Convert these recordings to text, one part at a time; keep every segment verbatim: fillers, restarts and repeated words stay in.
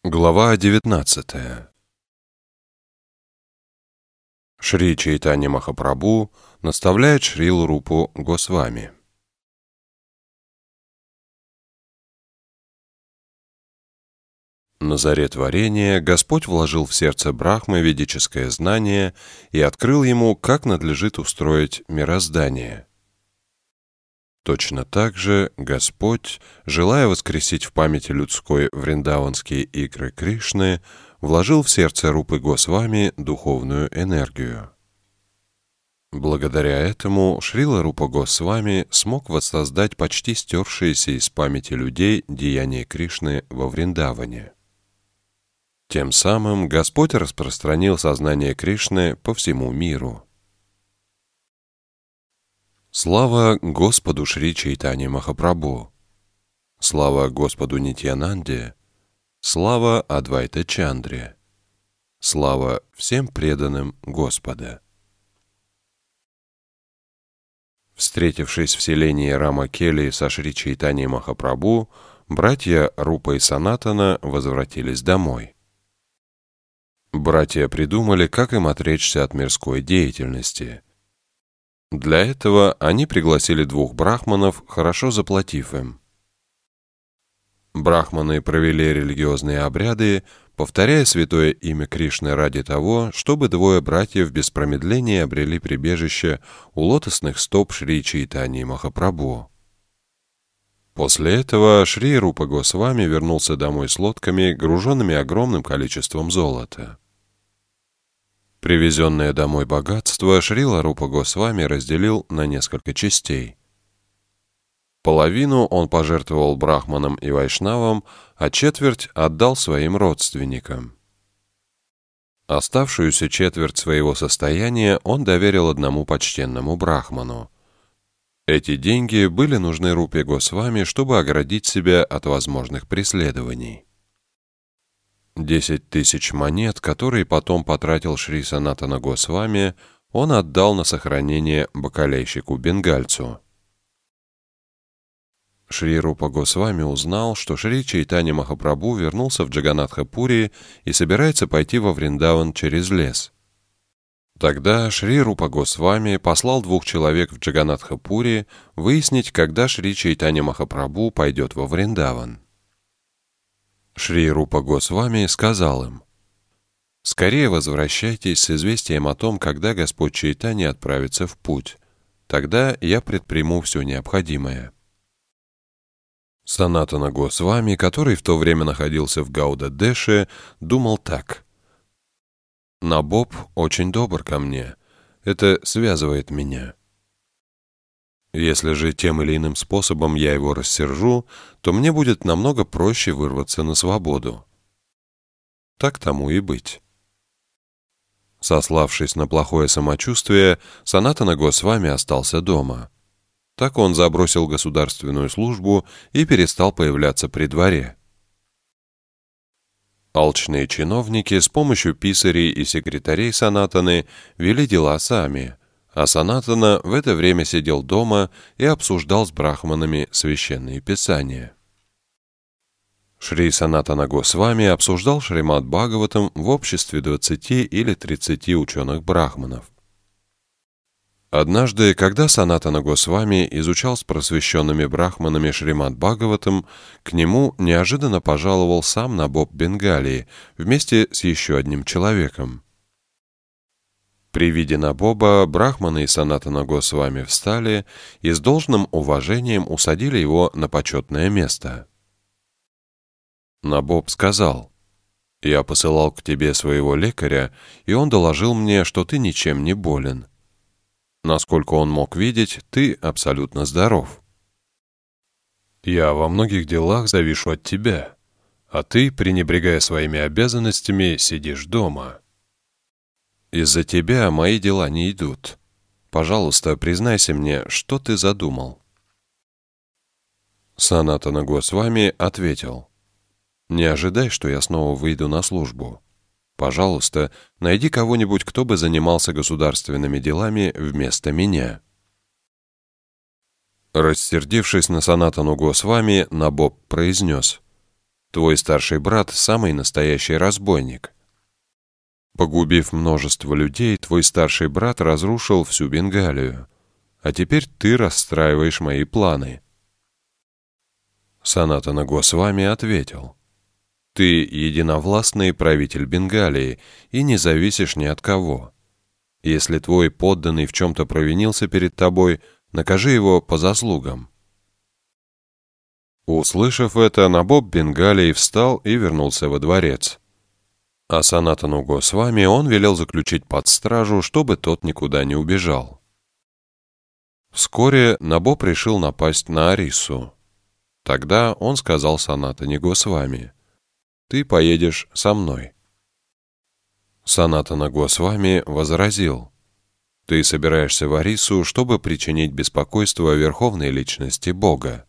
Глава девятнадцатая. Шри Чайтанья Махапрабху наставляет Шрилу Рупу Госвами. На заре творения Господь вложил в сердце Брахмы ведическое знание и открыл ему, как надлежит устроить мироздание. Точно так же Господь, желая воскресить в памяти людской вриндаванские игры Кришны, вложил в сердце Рупы Госвами духовную энергию. Благодаря этому Шрила Рупа Госвами смог воссоздать почти стершиеся из памяти людей деяния Кришны во Вриндаване. Тем самым Господь распространил сознание Кришны по всему миру. Слава Господу Шри Чайтанье Махапрабху! Слава Господу Нитьянанде! Слава Адвайта Чандре! Слава всем преданным Господа! Встретившись в селении Рама-Кели со Шри Чайтаньей Махапрабху, братья Рупа и Санатана возвратились домой. Братья придумали, как им отречься от мирской деятельности. Для этого они пригласили двух брахманов, хорошо заплатив им. Брахманы провели религиозные обряды, повторяя святое имя Кришны ради того, чтобы двое братьев без промедления обрели прибежище у лотосных стоп Шри Чайтаньи Махапрабху. После этого Шри Рупа Госвами вернулся домой с лодками, груженными огромным количеством золота. Привезенное домой богатство Шрила Рупа Госвами разделил на несколько частей. Половину он пожертвовал брахманам и вайшнавам, а четверть отдал своим родственникам. Оставшуюся четверть своего состояния он доверил одному почтенному брахману. Эти деньги были нужны Рупе Госвами, чтобы оградить себя от возможных преследований. Десять тысяч монет, которые потом потратил Шри Санатана Госвами, он отдал на сохранение бакалейщику-бенгальцу. Шри Рупа Госвами узнал, что Шри Чайтанья Махапрабху вернулся в Джаганатха-Пури и собирается пойти во Вриндаван через лес. Тогда Шри Рупа Госвами послал двух человек в Джаганатха-Пури выяснить, когда Шри Чайтанья Махапрабху пойдет во Вриндаван. Шри Рупа Госвами сказал им: «Скорее возвращайтесь с известием о том, когда Господь Чайтанья отправится в путь. Тогда я предприму все необходимое». Санатана Госвами, который в то время находился в Гауда-Деше, думал так: «Набоб очень добр ко мне. Это связывает меня. Если же тем или иным способом я его рассержу, то мне будет намного проще вырваться на свободу. Так тому и быть». Сославшись на плохое самочувствие, Санатана Госвами остался дома. Так он забросил государственную службу и перестал появляться при дворе. Алчные чиновники с помощью писарей и секретарей Санатаны вели дела сами, а Санатана в это время сидел дома и обсуждал с брахманами священные писания. Шри Санатана Госвами обсуждал Шримад Бхагаватам в обществе двадцати или тридцати ученых-брахманов. Однажды, когда Санатана Госвами изучал с просвещенными брахманами Шримад Бхагаватам, к нему неожиданно пожаловал сам Набоб Бенгалии вместе с еще одним человеком. При виде Набоба брахманы и Санатана Госвами встали и с должным уважением усадили его на почетное место. Набоб сказал: «Я посылал к тебе своего лекаря, и он доложил мне, что ты ничем не болен. Насколько он мог видеть, ты абсолютно здоров. Я во многих делах завишу от тебя, а ты, пренебрегая своими обязанностями, сидишь дома. Из-за тебя мои дела не идут. Пожалуйста, признайся мне, что ты задумал». Санатана Госвами ответил: «Не ожидай, что я снова выйду на службу. Пожалуйста, найди кого-нибудь, кто бы занимался государственными делами вместо меня». Рассердившись на Санатану Госвами, Набоб произнес: Твой старший брат – самый настоящий разбойник. Погубив множество людей, твой старший брат разрушил всю Бенгалию. А теперь ты расстраиваешь мои планы». Санатана Госвами ответил: «Ты единовластный правитель Бенгалии и не зависишь ни от кого. Если твой подданный в чем-то провинился перед тобой, накажи его по заслугам». Услышав это, Набоб Бенгалии встал и вернулся во дворец. А Санатану Госвами он велел заключить под стражу, чтобы тот никуда не убежал. Вскоре Набоб решил напасть на Орису. Тогда он сказал Санатане Госвами: «Ты поедешь со мной». Санатана Госвами возразил: «Ты собираешься в Орису, чтобы причинить беспокойство верховной личности Бога.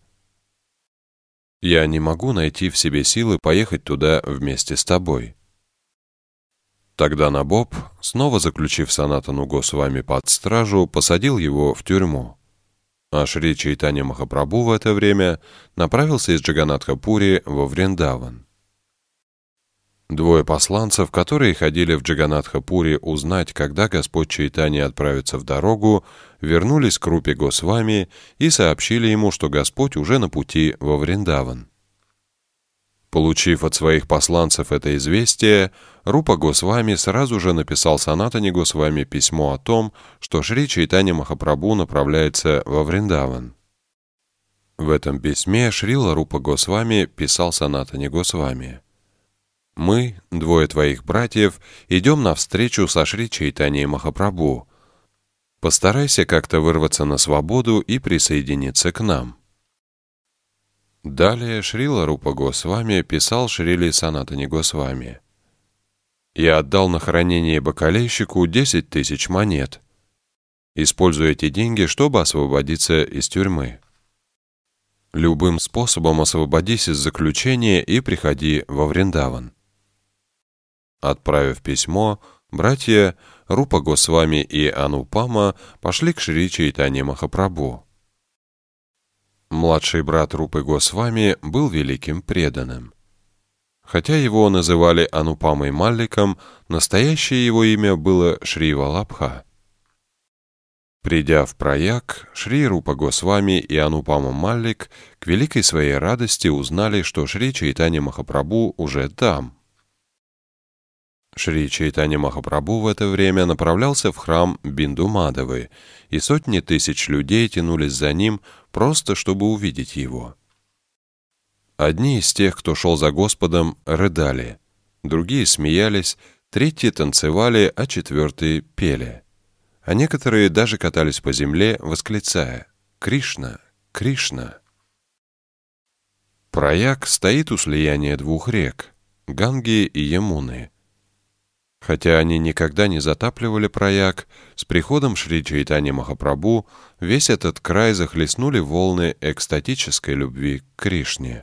Я не могу найти в себе силы поехать туда вместе с тобой». Тогда Набоб, снова заключив Санатану Госвами под стражу, посадил его в тюрьму. А Шри Чайтанья Махапрабху в это время направился из Джаганатха-Пури во Вриндаван. Двое посланцев, которые ходили в Джаганатха-Пури узнать, когда Господь Чайтанья отправится в дорогу, вернулись к Рупе Госвами и сообщили ему, что Господь уже на пути во Вриндаван. Получив от своих посланцев это известие, Рупа Госвами сразу же написал Санатане Госвами письмо о том, что Шри Чайтанья Махапрабху направляется во Вриндаван. В этом письме Шрила Рупа Госвами писал Санатане Госвами: «Мы, двое твоих братьев, идем навстречу со Шри Чайтаньей Махапрабху. Постарайся как-то вырваться на свободу и присоединиться к нам». Далее Шрила Рупа Госвами писал Шриле Санатане Госвами: «Я отдал на хранение бакалейщику десять тысяч монет. Используй эти деньги, чтобы освободиться из тюрьмы. Любым способом освободись из заключения и приходи во Вриндаван». Отправив письмо, братья Рупа Госвами и Анупама пошли к Шри Чайтанье Махапрабху. Младший брат Рупы Госвами был великим преданным. Хотя его называли Анупамой Малликом, настоящее его имя было Шри Валабха. Придя в Праяг, Шри Рупа Госвами и Анупама Маллик к великой своей радости узнали, что Шри Чайтанья Махапрабху уже там. Шри Чайтанья Махапрабху в это время направлялся в храм Биндумадавы, и сотни тысяч людей тянулись за ним просто чтобы увидеть его. Одни из тех, кто шел за Господом, рыдали, другие смеялись, третьи танцевали, а четвертые пели. А некоторые даже катались по земле, восклицая: «Кришна! Кришна!». Праяг стоит у слияния двух рек — Ганги и Ямуны. Хотя они никогда не затапливали Праяг, с приходом Шри Чайтаньи Махапрабху весь этот край захлестнули волны экстатической любви к Кришне.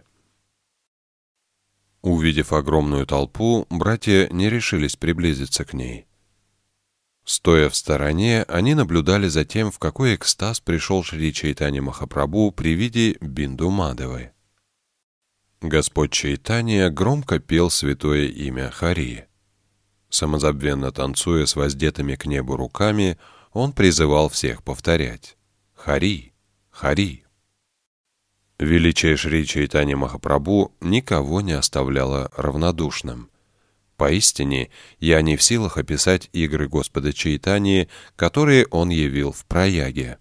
Увидев огромную толпу, братья не решились приблизиться к ней. Стоя в стороне, они наблюдали за тем, в какой экстаз пришел Шри Чайтанья Махапрабху при виде Биндумадавы. Господь Чайтанья громко пел святое имя Хари. Самозабвенно танцуя с воздетыми к небу руками, он призывал всех повторять: «Хари! Хари!». Величие Шри Чайтаньи Махапрабху никого не оставляло равнодушным. Поистине, я не в силах описать игры Господа Чайтаньи, которые он явил в Праяге.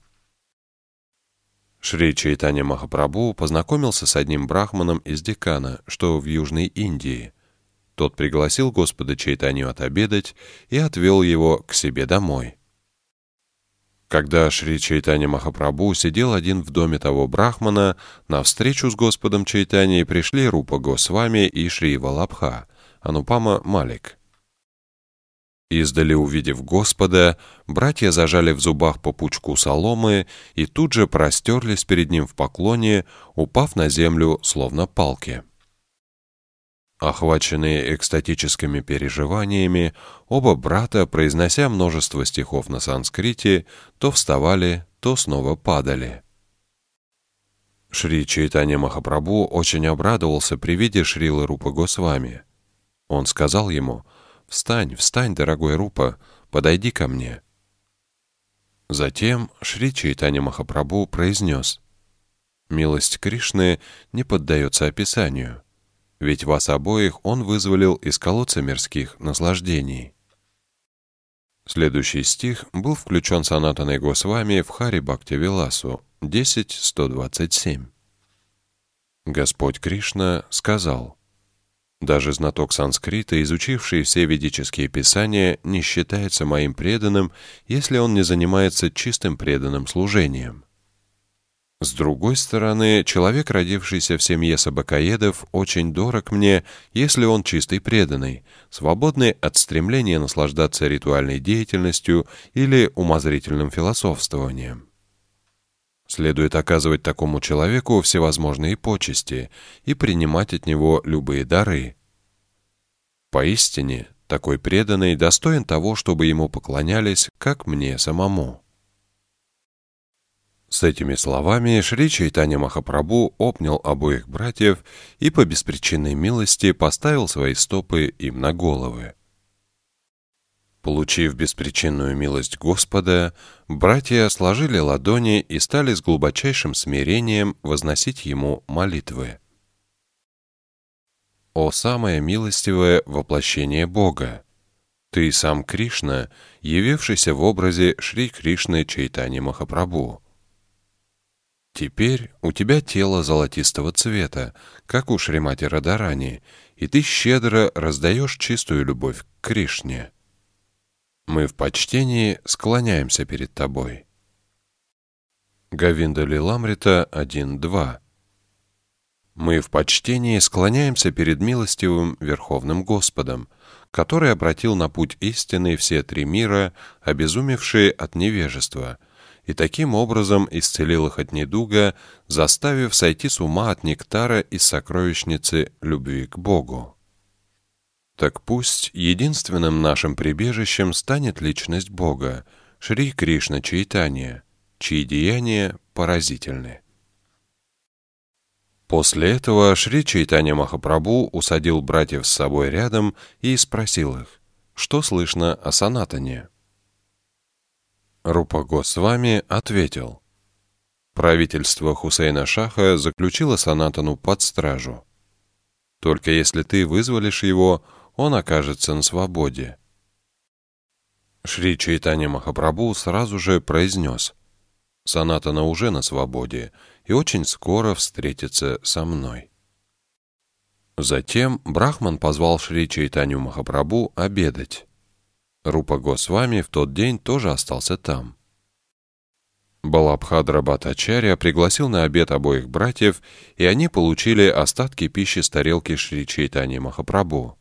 Шри Чайтанья Махапрабху познакомился с одним брахманом из Декана, что в Южной Индии. Тот пригласил Господа Чайтанью отобедать и отвел его к себе домой. Когда Шри Чайтанья Махапрабху сидел один в доме того брахмана, на встречу с Господом Чайтаньей пришли Рупа Госвами и Шри Валабха, Анупама Малик. Издали увидев Господа, братья зажали в зубах по пучку соломы и тут же простерлись перед ним в поклоне, упав на землю словно палки. Охваченные экстатическими переживаниями, оба брата, произнося множество стихов на санскрите, то вставали, то снова падали. Шри Чайтанья Махапрабху очень обрадовался при виде Шрилы Рупы Госвами. Он сказал ему: «Встань, встань, дорогой Рупа, подойди ко мне». Затем Шри Чайтанья Махапрабху произнес: «Милость Кришны не поддается описанию, ведь вас обоих он вызволил из колодца мирских наслаждений». Следующий стих был включен Санатаной Госвами в Хари Бхакти Виласу десять сто двадцать семь. Господь Кришна сказал: «Даже знаток санскрита, изучивший все ведические писания, не считается моим преданным, если он не занимается чистым преданным служением». С другой стороны, человек, родившийся в семье собакоедов, очень дорог мне, если он чистый преданный, свободный от стремления наслаждаться ритуальной деятельностью или умозрительным философствованием. Следует оказывать такому человеку всевозможные почести и принимать от него любые дары. Поистине, такой преданный достоин того, чтобы ему поклонялись, как мне самому. С этими словами Шри Чайтанья Махапрабху обнял обоих братьев и по беспричинной милости поставил свои стопы им на головы. Получив беспричинную милость Господа, братья сложили ладони и стали с глубочайшим смирением возносить Ему молитвы. «О самое милостивое воплощение Бога! Ты сам Кришна, явившийся в образе Шри Кришны Чайтаньи Махапрабху. Теперь у тебя тело золотистого цвета, как у Шримати Радарани, и ты щедро раздаешь чистую любовь к Кришне. Мы в почтении склоняемся перед тобой». Говинда Лиламрита один два. Мы в почтении склоняемся перед милостивым Верховным Господом, который обратил на путь истины все три мира, обезумевшие от невежества, и таким образом исцелил их от недуга, заставив сойти с ума от нектара из сокровищницы любви к Богу. Так пусть единственным нашим прибежищем станет личность Бога, Шри Кришна Чайтанья, чьи деяния поразительны. После этого Шри Чайтанья Махапрабху усадил братьев с собой рядом и спросил их, что слышно о Санатане. Рупа Госвами ответил: правительство Хусейна Шаха заключило Санатану под стражу. Только если ты вызволишь его, он окажется на свободе. Шри Чайтанья Махапрабху сразу же произнес: Санатана уже на свободе и очень скоро встретится со мной. Затем Брахман позвал Шри Чайтанью Махапрабху обедать. Рупа Госвами в тот день тоже остался там. Балабхадра Бхаттачарья пригласил на обед обоих братьев, и они получили остатки пищи с тарелки Шри Чайтаньи Махапрабху.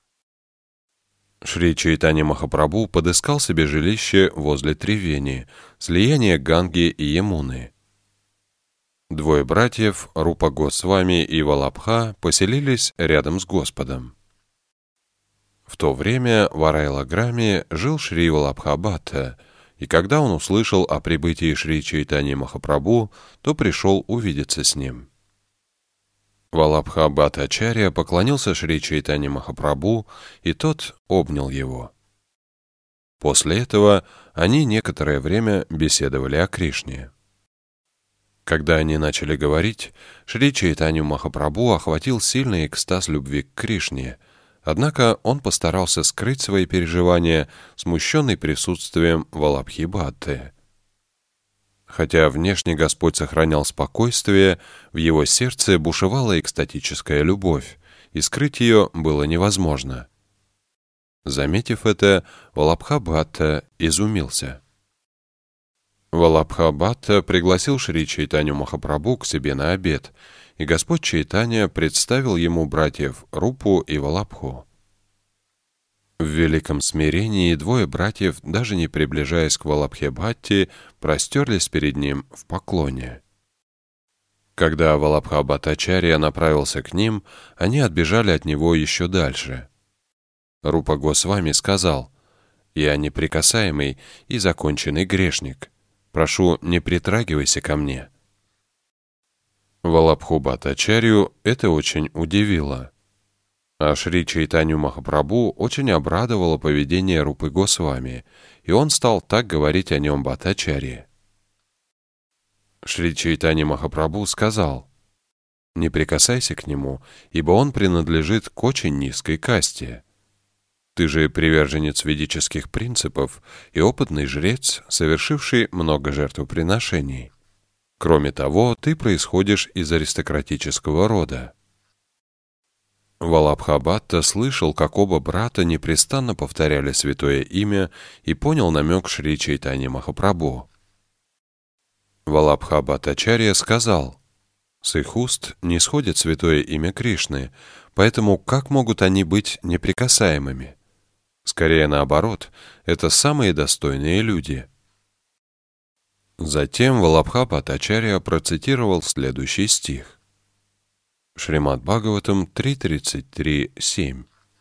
Шри Чайтанья Махапрабху подыскал себе жилище возле Тривени, слияния Ганги и Ямуны. Двое братьев, Рупа Госвами и Валабха, поселились рядом с Господом. В то время в Арайлаграме жил Шри Валабха Бхатта, и когда он услышал о прибытии Шри Чайтаньи Махапрабху, то пришел увидеться с ним. Валабха Бхаттачарья поклонился Шри Чайтаньи Махапрабху, и тот обнял его. После этого они некоторое время беседовали о Кришне. Когда они начали говорить, Шри Чайтанью Махапрабху охватил сильный экстаз любви к Кришне, однако он постарался скрыть свои переживания, смущенный присутствием Валабхи Бхатты. Хотя внешне Господь сохранял спокойствие, в его сердце бушевала экстатическая любовь, и скрыть ее было невозможно. Заметив это, Валабха Бхатта изумился. Валабха Бхатта пригласил Шри Чайтанью Махапрабху к себе на обед, и Господь Чайтанья представил ему братьев Рупу и Валабху. В великом смирении двое братьев, даже не приближаясь к Валабхе Бхатте, простерлись перед ним в поклоне. Когда Валабха Бхаттачарья направился к ним, они отбежали от него еще дальше. Рупа Госвами сказал: «Я неприкасаемый и законченный грешник. Прошу, не притрагивайся ко мне». Валабху Бхаттачарью это очень удивило. А Шри Чайтанью Махапрабху очень обрадовало поведение Рупы Госвами, и он стал так говорить о нем Бхаттачарье. Шри Чайтанья Махапрабху сказал: «Не прикасайся к нему, ибо он принадлежит к очень низкой касте. Ты же приверженец ведических принципов и опытный жрец, совершивший много жертвоприношений. Кроме того, ты происходишь из аристократического рода». Валабха Бхатта слышал, как оба брата непрестанно повторяли святое имя, и понял намек Шри Чайтаньи Махапрабху. Валабха Бхаттачарья сказал: «С их уст не сходит святое имя Кришны, поэтому как могут они быть неприкасаемыми? Скорее наоборот, это самые достойные люди». Затем Валабха Бхаттачарья процитировал следующий стих. Шримад Бхагаватам три тридцать три семь.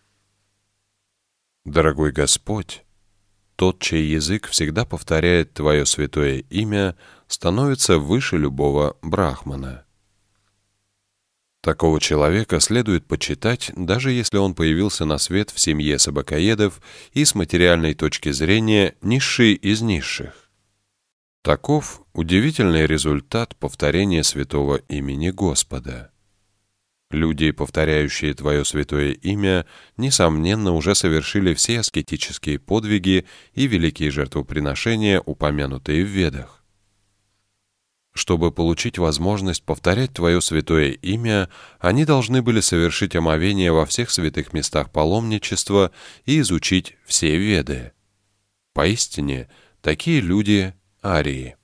«Дорогой Господь, тот, чей язык всегда повторяет Твое святое имя, становится выше любого брахмана. Такого человека следует почитать, даже если он появился на свет в семье собакоедов и с материальной точки зрения низший из низших. Таков удивительный результат повторения святого имени Господа. Люди, повторяющие Твое святое имя, несомненно, уже совершили все аскетические подвиги и великие жертвоприношения, упомянутые в Ведах. Чтобы получить возможность повторять Твое святое имя, они должны были совершить омовение во всех святых местах паломничества и изучить все Веды. Поистине, такие люди — арии».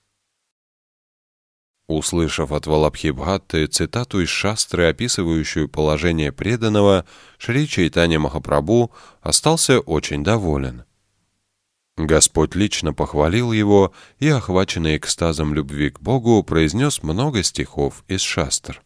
Услышав от Валабхи Бхатты цитату из шастры, описывающую положение преданного, Шри Чайтанья Махапрабху остался очень доволен. Господь лично похвалил его и, охваченный экстазом любви к Богу, произнес много стихов из шастр.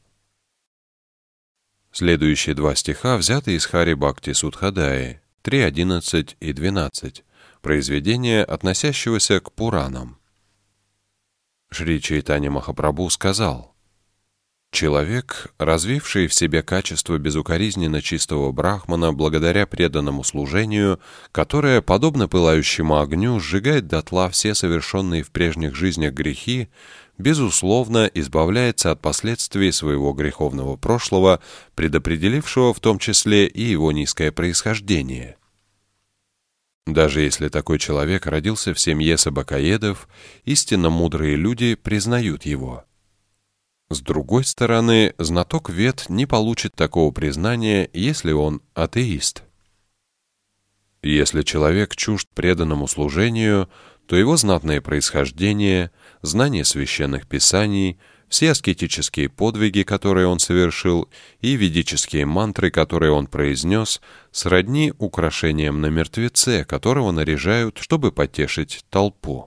Следующие два стиха взяты из Хари Бхакти Судхадаи три одиннадцать и двенадцать, произведения, относящегося к Пуранам. Шри Чайтанья Махапрабху сказал: «Человек, развивший в себе качество безукоризненно чистого брахмана благодаря преданному служению, которое, подобно пылающему огню, сжигает дотла все совершенные в прежних жизнях грехи, безусловно, избавляется от последствий своего греховного прошлого, предопределившего в том числе и его низкое происхождение. Даже если такой человек родился в семье собакоедов, истинно мудрые люди признают его. С другой стороны, знаток Вед не получит такого признания, если он атеист. Если человек чужд преданному служению, то его знатное происхождение, знание священных писаний, все аскетические подвиги, которые он совершил, и ведические мантры, которые он произнес, сродни украшениям на мертвеце, которого наряжают, чтобы потешить толпу.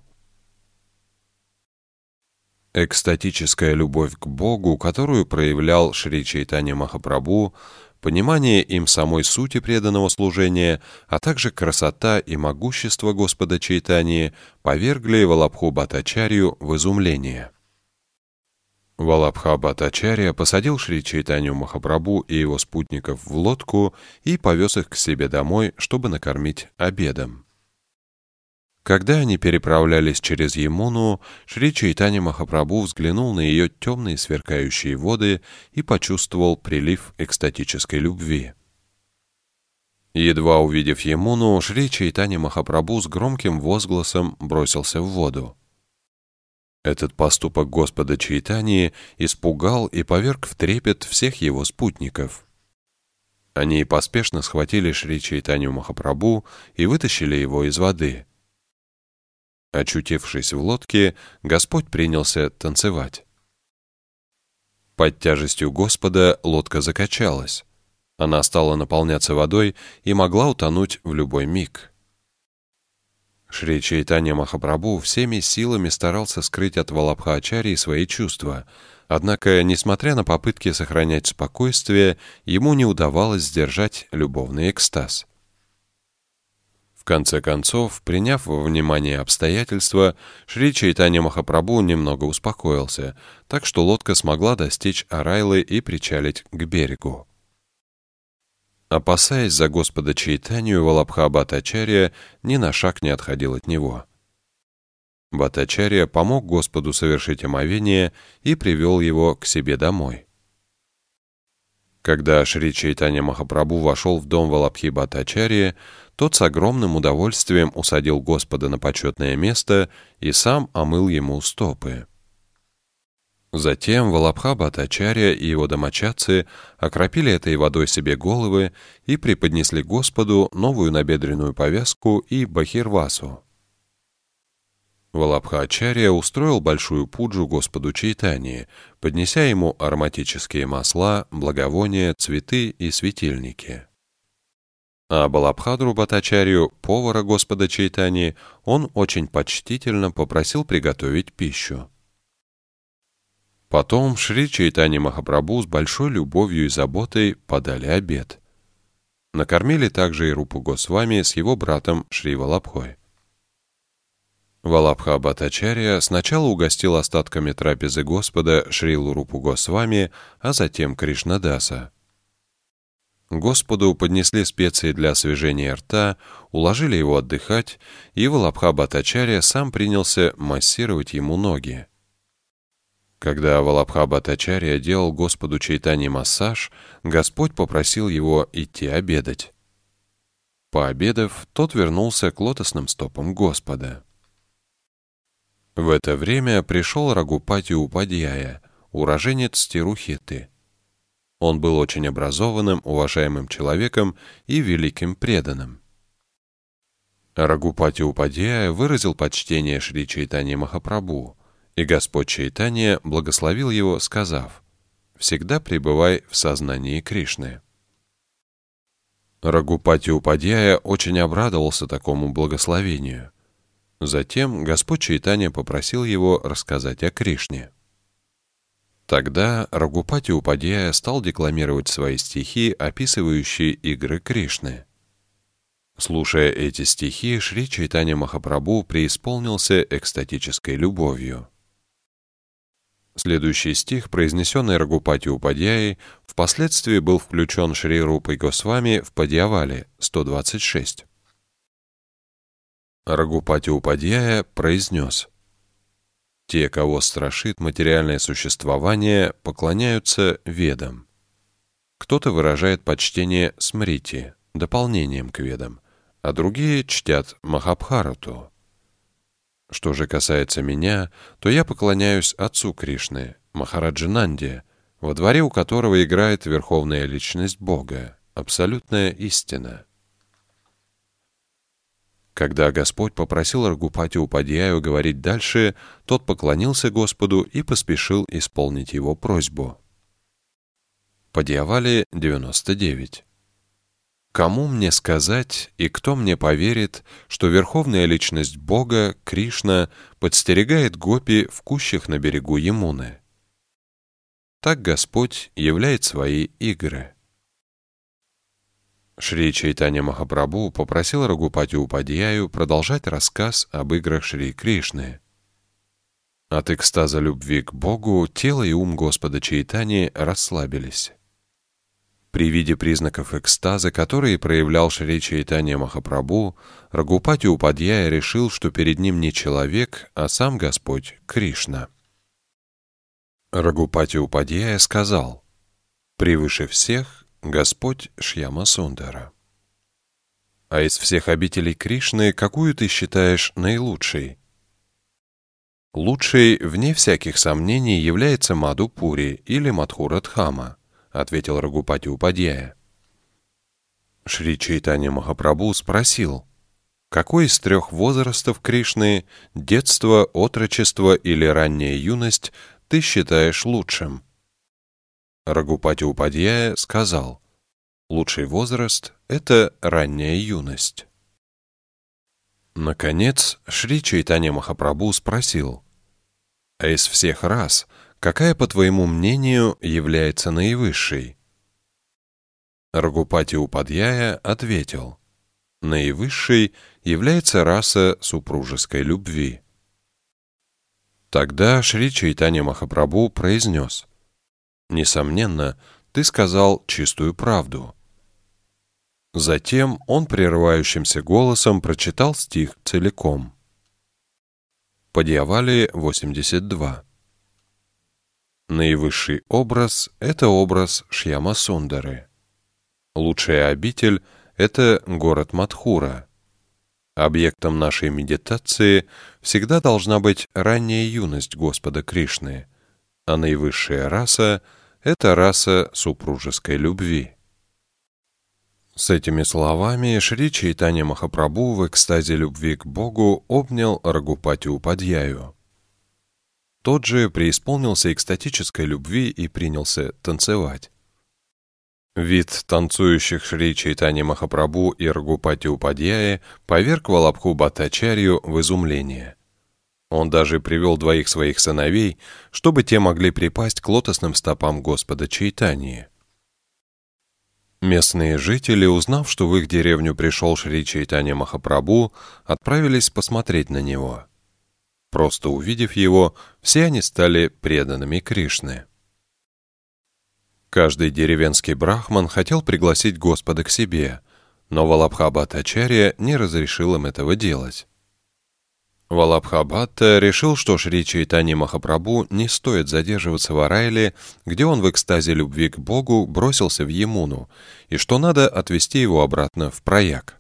Экстатическая любовь к Богу, которую проявлял Шри Чайтанья Махапрабху, понимание им самой сути преданного служения, а также красота и могущество Господа Чайтаньи повергли Валабху Бхаттачарью в изумление. Валабха Бхаттачарья посадил Шри Чайтанью Махапрабху и его спутников в лодку и повез их к себе домой, чтобы накормить обедом. Когда они переправлялись через Ямуну, Шри Чайтанья Махапрабху взглянул на ее темные сверкающие воды и почувствовал прилив экстатической любви. Едва увидев Ямуну, Шри Чайтанья Махапрабху с громким возгласом бросился в воду. Этот поступок Господа Чайтаньи испугал и поверг в трепет всех его спутников. Они поспешно схватили Шри Чайтанью Махапрабху и вытащили его из воды. Очутившись в лодке, Господь принялся танцевать. Под тяжестью Господа лодка закачалась. Она стала наполняться водой и могла утонуть в любой миг. Шри Чайтанья Махапрабху всеми силами старался скрыть от Валабхачарьи свои чувства, однако, несмотря на попытки сохранять спокойствие, ему не удавалось сдержать любовный экстаз. В конце концов, приняв во внимание обстоятельства, Шри Чайтанья Махапрабху немного успокоился, так что лодка смогла достичь Арайлы и причалить к берегу. Опасаясь за Господа Чайтанью, Валабха Бхаттачарья ни на шаг не отходил от него. Бхаттачарья помог Господу совершить омовение и привел его к себе домой. Когда Шри Чайтанья Махапрабху вошел в дом Валабхи Бхаттачарьи, тот с огромным удовольствием усадил Господа на почетное место и сам омыл ему стопы. Затем Валабха Бхаттачарья и его домочадцы окропили этой водой себе головы и преподнесли Господу новую набедренную повязку и бахирвасу. Валабха Ачарья устроил большую пуджу Господу Чайтаньи, поднеся ему ароматические масла, благовония, цветы и светильники. А Балабхадру Бхаттачарью, повара Господа Чайтаньи, он очень почтительно попросил приготовить пищу. Потом Шри Чайтанья Махапрабху с большой любовью и заботой подали обед. Накормили также и Рупу Госвами с его братом Шри Валабхой. Валабха Бхаттачарья сначала угостил остатками трапезы Господа Шрилу Рупу Госвами, а затем Кришнадаса. Господу поднесли специи для освежения рта, уложили его отдыхать, и Валабха Бхаттачарья сам принялся массировать ему ноги. Когда Валабха Бхаттачарья делал Господу Чайтаньи массаж, Господь попросил его идти обедать. Пообедав, тот вернулся к лотосным стопам Господа. В это время пришел Рагупати Упадьяя, уроженец Тирухиты. Он был очень образованным, уважаемым человеком и великим преданным. Рагупати Упадьяя выразил почтение Шри Чайтаньи Махапрабху, и Господь Чайтанья благословил его, сказав: «Всегда пребывай в сознании Кришны». Рагупати Упадьяя очень обрадовался такому благословению. Затем Господь Чайтанья попросил его рассказать о Кришне. Тогда Рагупати Упадьяя стал декламировать свои стихи, описывающие игры Кришны. Слушая эти стихи, Шри Чайтанья Махапрабху преисполнился экстатической любовью. Следующий стих, произнесенный Рагупати Упадьяей, впоследствии был включен Шри Рупой Госвами в Падьявали сто двадцать шесть. Рагупати Упадьяя произнес: «Те, кого страшит материальное существование, поклоняются ведам. Кто-то выражает почтение смрити, дополнением к ведам, а другие чтят Махабхарату. Что же касается меня, то я поклоняюсь отцу Кришны, Махараджи Нанде, во дворе у которого играет верховная личность Бога, абсолютная истина». Когда Господь попросил Рагупати Упадьяю говорить дальше, тот поклонился Господу и поспешил исполнить его просьбу. Падьявали девяносто девять. «Кому мне сказать и кто мне поверит, что верховная личность Бога, Кришна, подстерегает гопи в кущах на берегу Ямуны? Так Господь являет свои игры». Шри Чайтанья Махапрабху попросил Рагупати Упадьяю продолжать рассказ об играх Шри Кришны. От экстаза любви к Богу тело и ум Господа Чайтаньи расслабились. При виде признаков экстаза, которые проявлял Шри Чайтанья Махапрабху, Рагупати Упадьяя решил, что перед ним не человек, а сам Господь Кришна. Рагупати Упадьяя сказал: «Превыше всех Господь Шьяма Сундара. А из всех обителей Кришны какую ты считаешь наилучшей?» «Лучшей, вне всяких сомнений, является Мадхупури или Мадхура-дхама», ответил Рагупати Упадьяя. Шри Чайтанья Махапрабху спросил: «Какой из трех возрастов Кришны, детство, отрочество или ранняя юность, ты считаешь лучшим?» Рагупати Упадьяя сказал: «Лучший возраст — это ранняя юность». Наконец, Шри Чайтанья Махапрабху спросил: «А из всех рас, какая, по твоему мнению, является наивысшей?» Рагупати Упадьяя ответил: наивысшей является раса супружеской любви. Тогда Шри Чайтанья Махапрабху произнес: «Несомненно, ты сказал чистую правду». Затем он прерывающимся голосом прочитал стих целиком. Падьявали восемьдесят два. Наивысший образ — это образ Шьяма-Сундары. Лучшая обитель — это город Мадхура. Объектом нашей медитации всегда должна быть ранняя юность Господа Кришны, а наивысшая раса — это раса супружеской любви. С этими словами Шри Чайтанья Махапрабху в экстазе любви к Богу обнял Рагупати Упадьяю. Тот же преисполнился экстатической любви и принялся танцевать. Вид танцующих Шри Чайтаньи Махапрабху и Рагупати Упадьяи поверг Валабху Бхаттачарью в изумление. Он даже привел двоих своих сыновей, чтобы те могли припасть к лотосным стопам Господа Чайтаньи. Местные жители, узнав, что в их деревню пришел Шри Чайтанья Махапрабху, отправились посмотреть на него. Просто увидев его, все они стали преданными Кришны. Каждый деревенский брахман хотел пригласить Господа к себе, но Валабха Бхаттачарья не разрешил им этого делать. Валабха Бхатта решил, что Шри Чайтанья Махапрабху не стоит задерживаться в Арайле, где он в экстазе любви к Богу бросился в Ямуну, и что надо отвезти его обратно в Праяг.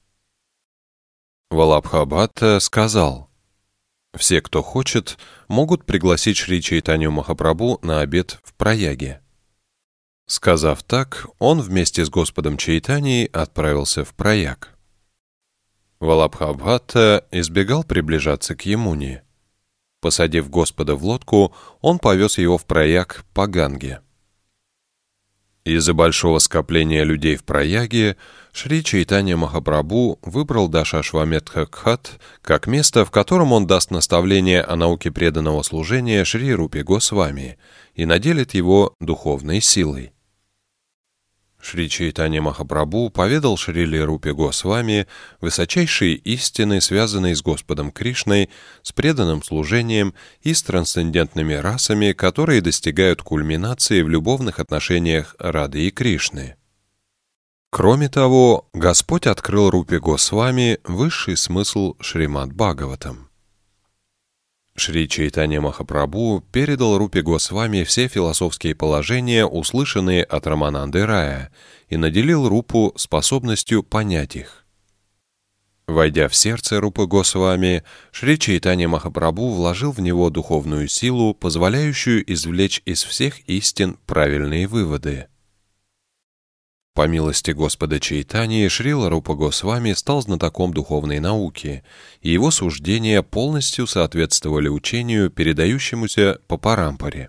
Валабха Бхатта сказал: «Все, кто хочет, могут пригласить Шри Чайтанью Махапрабху на обед в Праяге». Сказав так, он вместе с Господом Чайтаньей отправился в Праяг. Валабха Бхатта избегал приближаться к Ямуне. Посадив Господа в лодку, он повез его в Праяг по Ганге. Из-за большого скопления людей в Праяге Шри Чайтанья Махапрабху выбрал Дашашваметха-Гхат как место, в котором он даст наставление о науке преданного служения Шри Рупе Госвами и наделит его духовной силой. Шри Чайтанья Махапрабху поведал Шриле Рупе Госвами высочайшие истины, связанные с Господом Кришной, с преданным служением и с трансцендентными расами, которые достигают кульминации в любовных отношениях Рады и Кришны. Кроме того, Господь открыл Рупе Госвами высший смысл Шримад Бхагаватам. Шри Чайтанья Махапрабху передал Рупе Госвами все философские положения, услышанные от Рамананды Рая, и наделил Рупу способностью понять их. Войдя в сердце Рупы Госвами, Шри Чайтанья Махапрабху вложил в него духовную силу, позволяющую извлечь из всех истин правильные выводы. По милости Господа Чайтаньи, Шрила Рупа Госвами стал знатоком духовной науки, и его суждения полностью соответствовали учению, передающемуся по парампаре.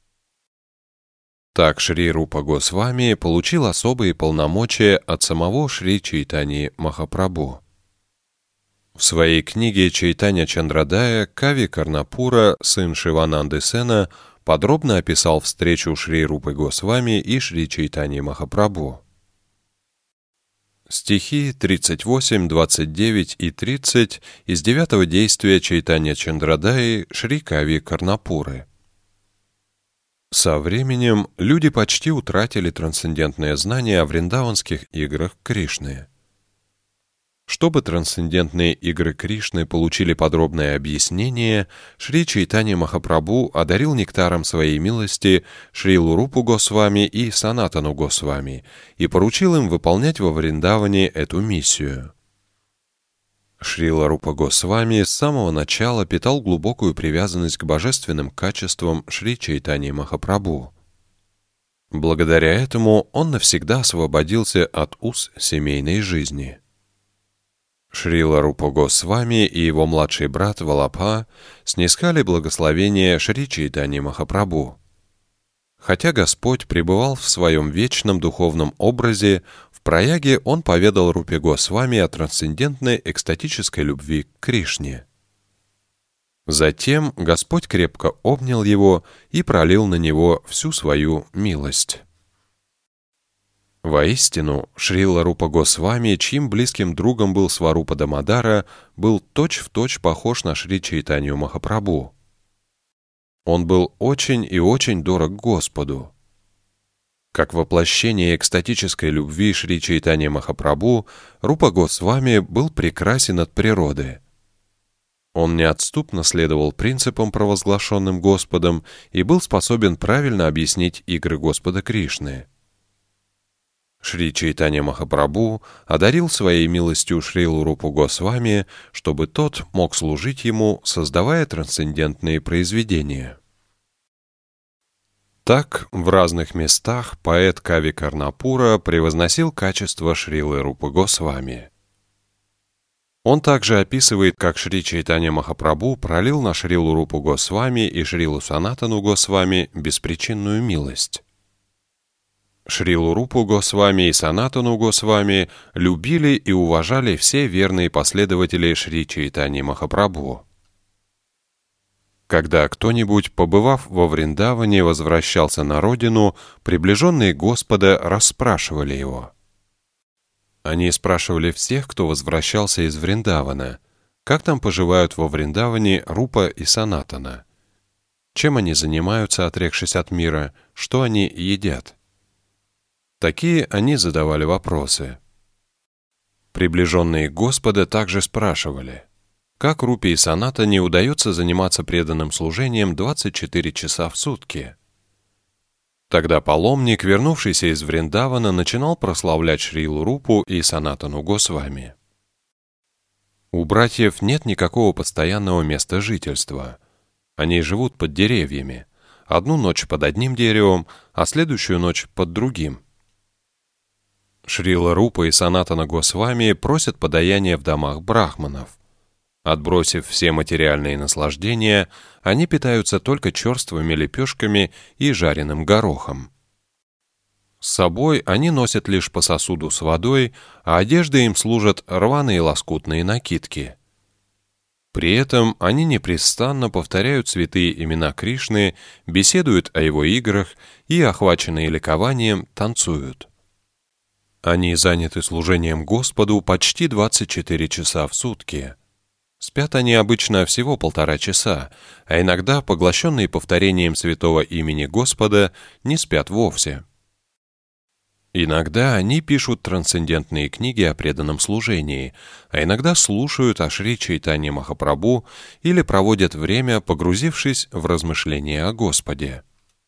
Так Шри Рупа Госвами получил особые полномочия от самого Шри Чайтаньи Махапрабху. В своей книге Чайтанья Чандрадая Кави Карнапура, сын Шивананды Сена, подробно описал встречу Шри Рупы Госвами и Шри Чайтаньи Махапрабху. Стихи тридцать восемь, двадцать девять и тридцать из девятого действия Чайтанья Чандрадаи Шри Кави Карнапуры. Со временем люди почти утратили трансцендентное знание о вриндаванских играх Кришны. Чтобы трансцендентные игры Кришны получили подробное объяснение, Шри Чайтанья Махапрабху одарил нектаром своей милости Шрилу Рупу Госвами и Санатану Госвами и поручил им выполнять во Вриндаване эту миссию. Шрила Рупа Госвами с самого начала питал глубокую привязанность к божественным качествам Шри Чайтаньи Махапрабху. Благодаря этому он навсегда освободился от уз семейной жизни. Шрила Рупа Госвами и его младший брат Валабха снискали благословение Шри Чайтаньи Махапрабху. Хотя Господь пребывал в своем вечном духовном образе, в Праяге он поведал Рупе Госвами о трансцендентной экстатической любви к Кришне. Затем Господь крепко обнял его и пролил на него всю свою милость. Воистину, Шрила Рупа Госвами, чьим близким другом был Сварупа Дамодара, был точь-в-точь похож на Шри Чайтанью Махапрабху. Он был очень и очень дорог Господу. Как воплощение экстатической любви Шри Чайтаньи Махапрабху, Рупа Госвами был прекрасен от природы. Он неотступно следовал принципам, провозглашенным Господом, и был способен правильно объяснить игры Господа Кришны. Шри Чайтанья Махапрабху одарил своей милостью Шрилу Рупу Госвами, чтобы тот мог служить ему, создавая трансцендентные произведения. Так, в разных местах поэт Кави Карнапура превозносил качество Шрилы Рупы Госвами. Он также описывает, как Шри Чайтанья Махапрабху пролил на Шрилу Рупу Госвами и Шрилу Санатану Госвами беспричинную милость. Шрилу Рупу Госвами и Санатану Госвами любили и уважали все верные последователи Шри Чайтаньи Махапрабху. Когда кто-нибудь, побывав во Вриндаване, возвращался на родину, приближенные Господа расспрашивали его. Они спрашивали всех, кто возвращался из Вриндавана, как там поживают во Вриндаване Рупа и Санатана, чем они занимаются, отрекшись от мира, что они едят. Такие они задавали вопросы. Приближенные Господа также спрашивали, как Рупе и Санатане удается заниматься преданным служением двадцать четыре часа в сутки. Тогда паломник, вернувшийся из Вриндавана, начинал прославлять Шрилу Рупу и Санатану Госвами. У братьев нет никакого постоянного места жительства. Они живут под деревьями, одну ночь под одним деревом, а следующую ночь под другим. Шрила Рупа и Санатана Госвами просят подаяния в домах брахманов. Отбросив все материальные наслаждения, они питаются только черствыми лепешками и жареным горохом. С собой они носят лишь по сосуду с водой, а одеждой им служат рваные лоскутные накидки. При этом они непрестанно повторяют святые имена Кришны, беседуют о его играх и, охваченные ликованием, танцуют. Они заняты служением Господу почти двадцать четыре часа в сутки. Спят они обычно всего полтора часа, а иногда, поглощенные повторением святого имени Господа, не спят вовсе. Иногда они пишут трансцендентные книги о преданном служении, а иногда слушают о Шри Чайтанье Махапрабху или проводят время, погрузившись в размышления о Господе.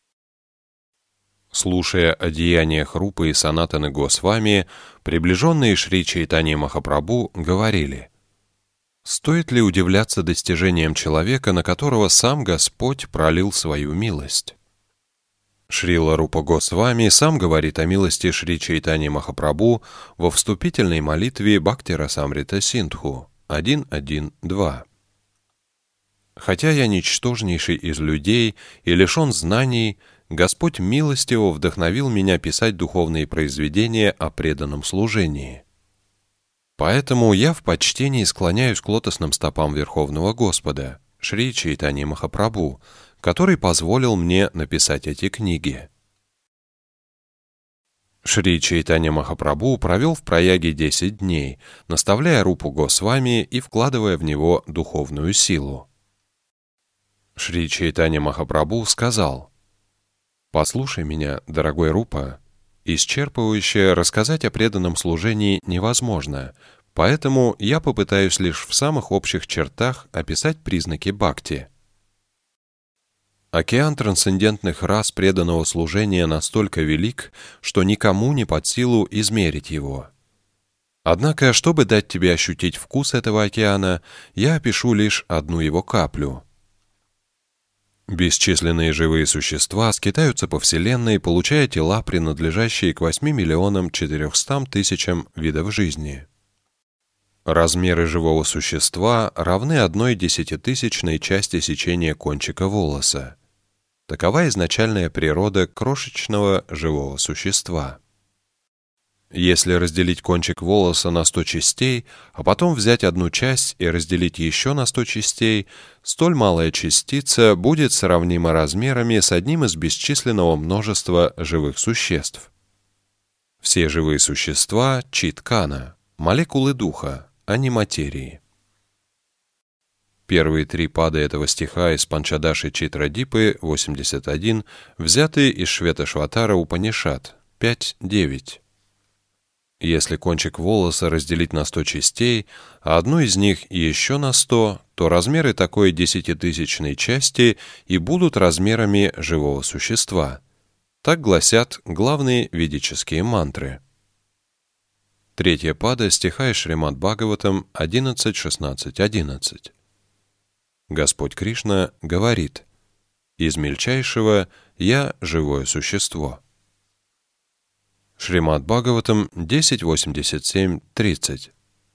Слушая о деяниях Рупы и Санатаны Госвами, приближенные Шри Чайтаньи Махапрабху говорили: «Стоит ли удивляться достижениям человека, на которого сам Господь пролил свою милость?» Шрила Рупа Госвами сам говорит о милости Шри Чайтаньи Махапрабху во вступительной молитве Бхакти Расамрита Синдху один один два. «Хотя я ничтожнейший из людей и лишен знаний, Господь милостиво вдохновил меня писать духовные произведения о преданном служении. Поэтому я в почтении склоняюсь к лотосным стопам Верховного Господа, Шри Чайтаньи Махапрабху, который позволил мне написать эти книги». Шри Чайтанья Махапрабху провел в Праяге десять дней, наставляя Рупу Госвами и вкладывая в него духовную силу. Шри Чайтанья Махапрабху сказал: «Послушай меня, дорогой Рупа, исчерпывающе рассказать о преданном служении невозможно, поэтому я попытаюсь лишь в самых общих чертах описать признаки бхакти. Океан трансцендентных рас преданного служения настолько велик, что никому не под силу измерить его. Однако, чтобы дать тебе ощутить вкус этого океана, я опишу лишь одну его каплю. Бесчисленные живые существа скитаются по Вселенной, получая тела, принадлежащие к восьми миллионам четырехстам тысячам видов жизни. Размеры живого существа равны одной десятитысячной части сечения кончика волоса. Такова изначальная природа крошечного живого существа. Если разделить кончик волоса на сто частей, а потом взять одну часть и разделить еще на сто частей, столь малая частица будет сравнима размерами с одним из бесчисленного множества живых существ. Все живые существа — читкана, молекулы духа, а не материи. Первые три пады этого стиха из Панчадаши Читрадипы восемьдесят один взяты из Шветашватара Упанишад пять девять. Если кончик волоса разделить на сто частей, а одну из них еще на сто, то размеры такой десятитысячной части и будут размерами живого существа. Так гласят главные ведические мантры. Третья пада стиха из Шримад Бхагаватам одиннадцать шестнадцать одиннадцать. Господь Кришна говорит: «Из мельчайшего я живое существо». Шримад Бхагаватам десять восемьдесят семь тридцать.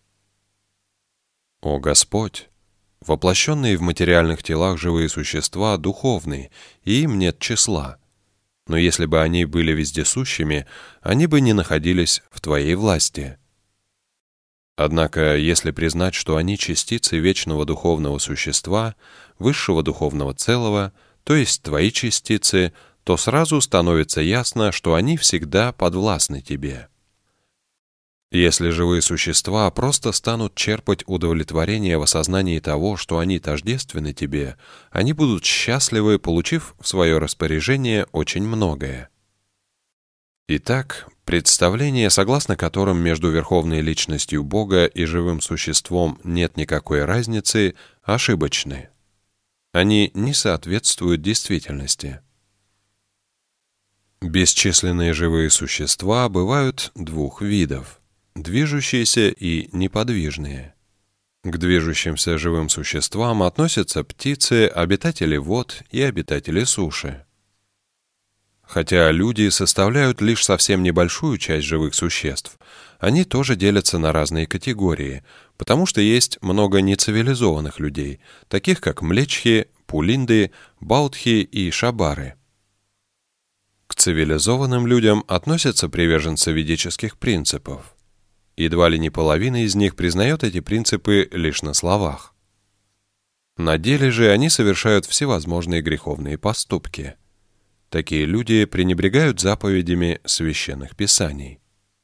«О Господь! Воплощенные в материальных телах живые существа духовны, и им нет числа. Но если бы они были вездесущими, они бы не находились в Твоей власти. Однако, если признать, что они частицы вечного духовного существа, высшего духовного целого, то есть Твои частицы, то сразу становится ясно, что они всегда подвластны Тебе. Если живые существа просто станут черпать удовлетворение в осознании того, что они тождественны Тебе, они будут счастливы, получив в свое распоряжение очень многое. Итак, представления, согласно которым между верховной личностью Бога и живым существом нет никакой разницы, ошибочны. Они не соответствуют действительности. Бесчисленные живые существа бывают двух видов – движущиеся и неподвижные. К движущимся живым существам относятся птицы, обитатели вод и обитатели суши. Хотя люди составляют лишь совсем небольшую часть живых существ, они тоже делятся на разные категории, потому что есть много нецивилизованных людей, таких как млечхи, пулинды, баудхи и шабары. К цивилизованным людям относятся приверженцы ведических принципов. Едва ли не половина из них признает эти принципы лишь на словах. На деле же они совершают всевозможные греховные поступки. Такие люди пренебрегают заповедями священных писаний.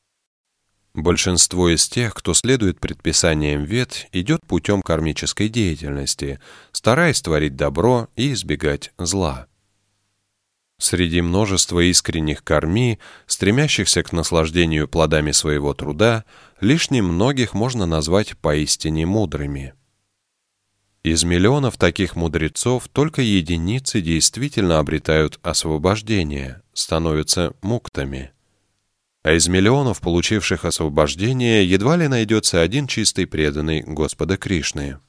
Большинство из тех, кто следует предписаниям Вед, идет путем кармической деятельности, стараясь творить добро и избегать зла. Среди множества искренних карми, стремящихся к наслаждению плодами своего труда, лишь немногих можно назвать поистине мудрыми. Из миллионов таких мудрецов только единицы действительно обретают освобождение, становятся муктами. А из миллионов, получивших освобождение, едва ли найдется один чистый преданный Господа Кришны.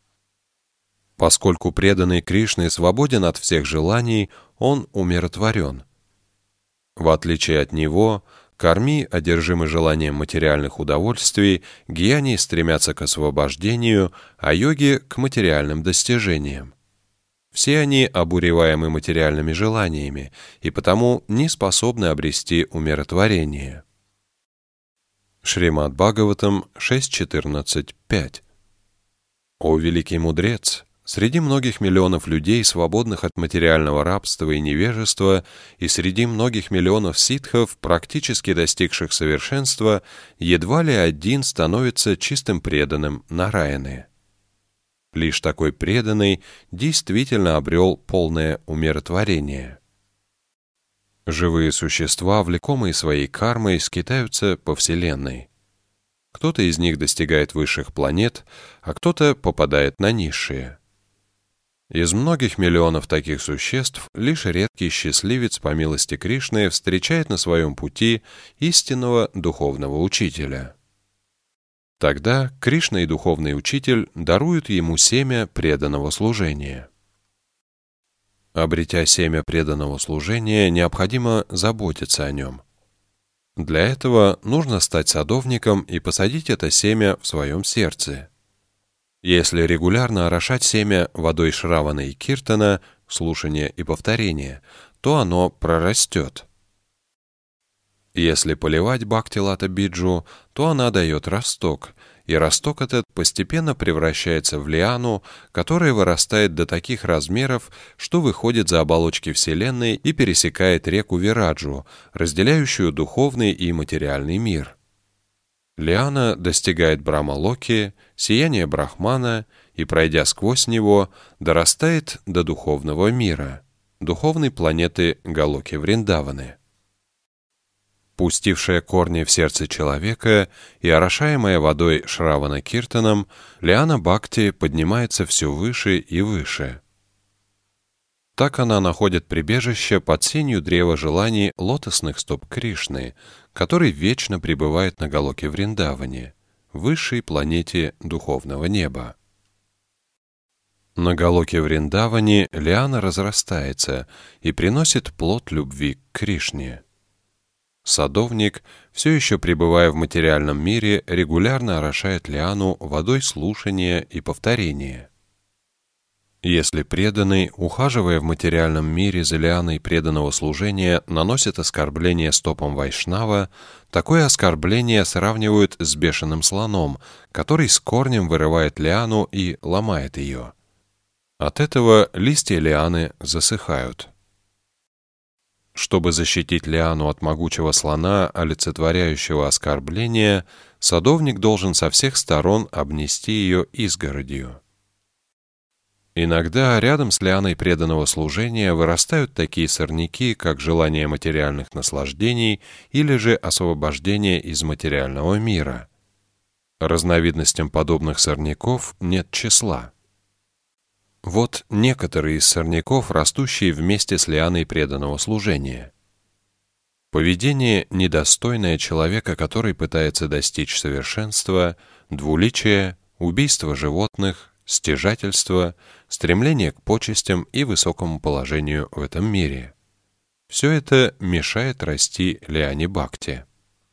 Поскольку преданный Кришны свободен от всех желаний, он умиротворен. В отличие от него, карми, одержимы желанием материальных удовольствий, гьяни стремятся к освобождению, а йоги — к материальным достижениям. Все они обуреваемы материальными желаниями и потому не способны обрести умиротворение. Шримад Бхагаватам шесть четырнадцать пять. «О великий мудрец! Среди многих миллионов людей, свободных от материального рабства и невежества, и среди многих миллионов ситхов, практически достигших совершенства, едва ли один становится чистым преданным Нараяны. Лишь такой преданный действительно обрел полное умиротворение». Живые существа, влекомые своей кармой, скитаются по Вселенной. Кто-то из них достигает высших планет, а кто-то попадает на низшие. Из многих миллионов таких существ лишь редкий счастливец, по милости Кришны, встречает на своем пути истинного духовного учителя. Тогда Кришна и духовный учитель даруют ему семя преданного служения. Обретя семя преданного служения, необходимо заботиться о нем. Для этого нужно стать садовником и посадить это семя в своем сердце. Если регулярно орошать семя водой Шравана и Киртана, слушания и повторения, то оно прорастет. Если поливать Бхакти-лата Биджу, то она дает росток, и росток этот постепенно превращается в лиану, которая вырастает до таких размеров, что выходит за оболочки Вселенной и пересекает реку Вираджу, разделяющую духовный и материальный мир. Лиана достигает Брахма-локи, сияния Брахмана, и, пройдя сквозь него, дорастает до духовного мира, духовной планеты Галоки-Вриндаваны. Пустившая корни в сердце человека и орошаемая водой Шравана-Киртаном, лиана Бхакти поднимается все выше и выше. Так она находит прибежище под сенью древа желаний лотосных стоп Кришны, который вечно пребывает на Галоке-Вриндаване, высшей планете духовного неба. На Галоке-Вриндаване лиана разрастается и приносит плод любви к Кришне. Садовник, все еще пребывая в материальном мире, регулярно орошает лиану водой слушания и повторения. Если преданный, ухаживая в материальном мире за лианой преданного служения, наносит оскорбление стопам Вайшнава, такое оскорбление сравнивают с бешеным слоном, который с корнем вырывает лиану и ломает ее. От этого листья лианы засыхают. Чтобы защитить лиану от могучего слона, олицетворяющего оскорбление, садовник должен со всех сторон обнести ее изгородью. Иногда рядом с лианой преданного служения вырастают такие сорняки, как желание материальных наслаждений или же освобождение из материального мира. Разновидностям подобных сорняков нет числа. Вот некоторые из сорняков, растущие вместе с лианой преданного служения. Поведение, недостойное человека, который пытается достичь совершенства, двуличие, убийство животных, стяжательство, стремление к почестям и высокому положению в этом мире. Все это мешает расти лиане Бхакти.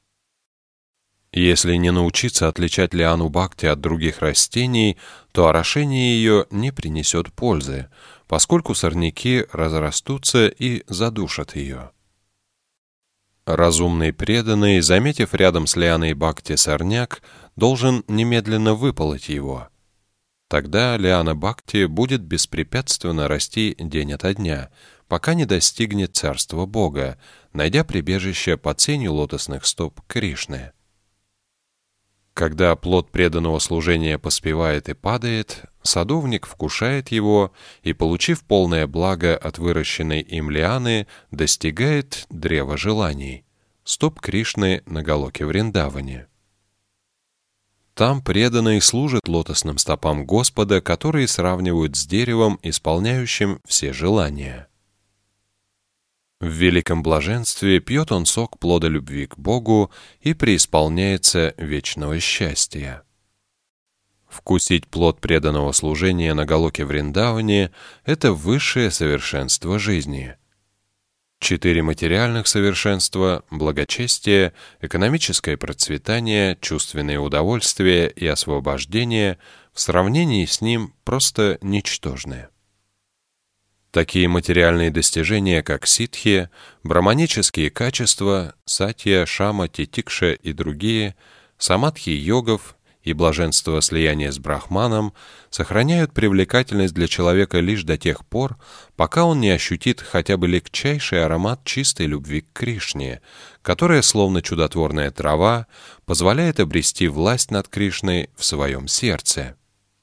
Если не научиться отличать лиану Бхакти от других растений, то орошение ее не принесет пользы, поскольку сорняки разрастутся и задушат ее. Разумный преданный, заметив рядом с лианой Бхакти сорняк, должен немедленно выполоть его. Тогда лиана Бхакти будет беспрепятственно расти день ото дня, пока не достигнет царства Бога, найдя прибежище под сенью лотосных стоп Кришны. Когда плод преданного служения поспевает и падает, садовник вкушает его и, получив полное благо от выращенной им лианы, достигает древа желаний, стоп Кришны на Галоке-Вриндаване. Там преданные служат лотосным стопам Господа, которые сравнивают с деревом, исполняющим все желания. В великом блаженстве пьет он сок плода любви к Богу и преисполняется вечного счастья. Вкусить плод преданного служения на Галоке-Вриндаване — это высшее совершенство жизни. Четыре материальных совершенства — благочестие, экономическое процветание, чувственные удовольствия и освобождение — в сравнении с ним просто ничтожны. Такие материальные достижения, как ситхи, брахманические качества, сатья, шама, титикша и другие, самадхи йогов и блаженство слияния с Брахманом сохраняют привлекательность для человека лишь до тех пор, пока он не ощутит хотя бы легчайший аромат чистой любви к Кришне, которая, словно чудотворная трава, позволяет обрести власть над Кришной в своем сердце.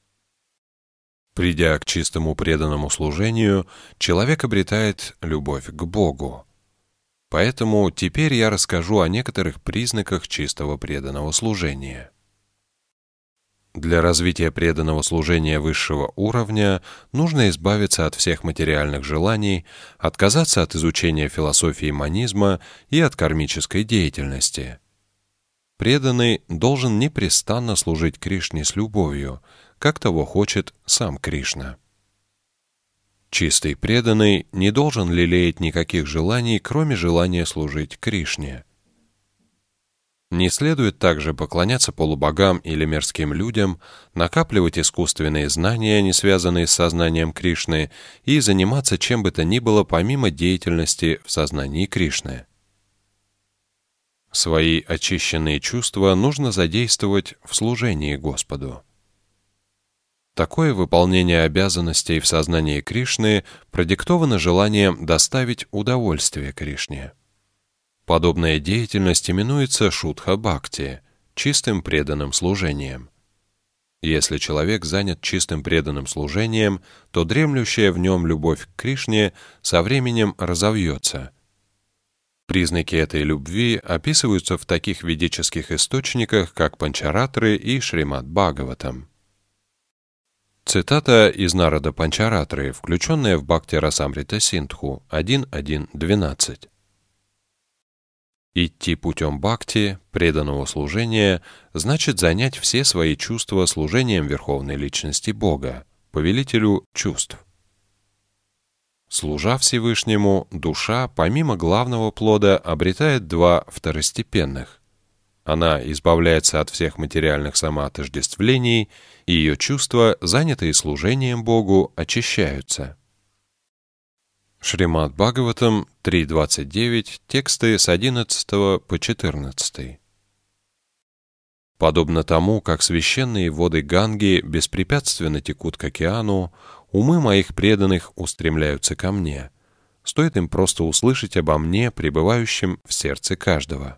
Придя к чистому преданному служению, человек обретает любовь к Богу. Поэтому теперь я расскажу о некоторых признаках чистого преданного служения. Для развития преданного служения высшего уровня нужно избавиться от всех материальных желаний, отказаться от изучения философии манизма и от кармической деятельности. Преданный должен непрестанно служить Кришне с любовью, как того хочет сам Кришна. Чистый преданный не должен лелеять никаких желаний, кроме желания служить Кришне. Не следует также поклоняться полубогам или мирским людям, накапливать искусственные знания, не связанные с сознанием Кришны, и заниматься чем бы то ни было помимо деятельности в сознании Кришны. Свои очищенные чувства нужно задействовать в служении Господу. Такое выполнение обязанностей в сознании Кришны продиктовано желанием доставить удовольствие Кришне. Подобная деятельность именуется шудха-бхакти, чистым преданным служением. Если человек занят чистым преданным служением, то дремлющая в нем любовь к Кришне со временем разовьется. Признаки этой любви описываются в таких ведических источниках, как Панчаратры и Шримад Бхагаватам. Цитата из Нарада Панчаратры, включенная в Бхакти Расамрита Синдху один один двенадцать. Идти путем бхакти, преданного служения, значит занять все свои чувства служением Верховной Личности Бога, повелителю чувств. Служа Всевышнему, душа, помимо главного плода, обретает два второстепенных. Она избавляется от всех материальных самоотождествлений, и ее чувства, занятые служением Богу, очищаются. Шримад Бхагаватам три двадцать девять, тексты с одиннадцатого по четырнадцатый. Подобно тому, как священные воды Ганги беспрепятственно текут к океану, умы моих преданных устремляются ко мне. Стоит им просто услышать обо мне, пребывающем в сердце каждого.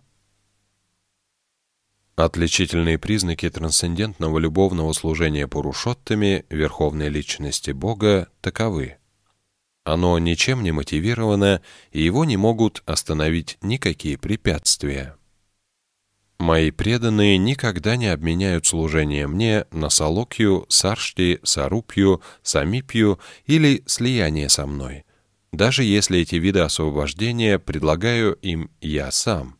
Отличительные признаки трансцендентного любовного служения Пурушоттаме, Верховной Личности Бога, таковы. Оно ничем не мотивировано, и его не могут остановить никакие препятствия. Мои преданные никогда не обменяют служение мне на салокью, саршти, сарупью, самипью или слияние со мной, даже если эти виды освобождения предлагаю им я сам.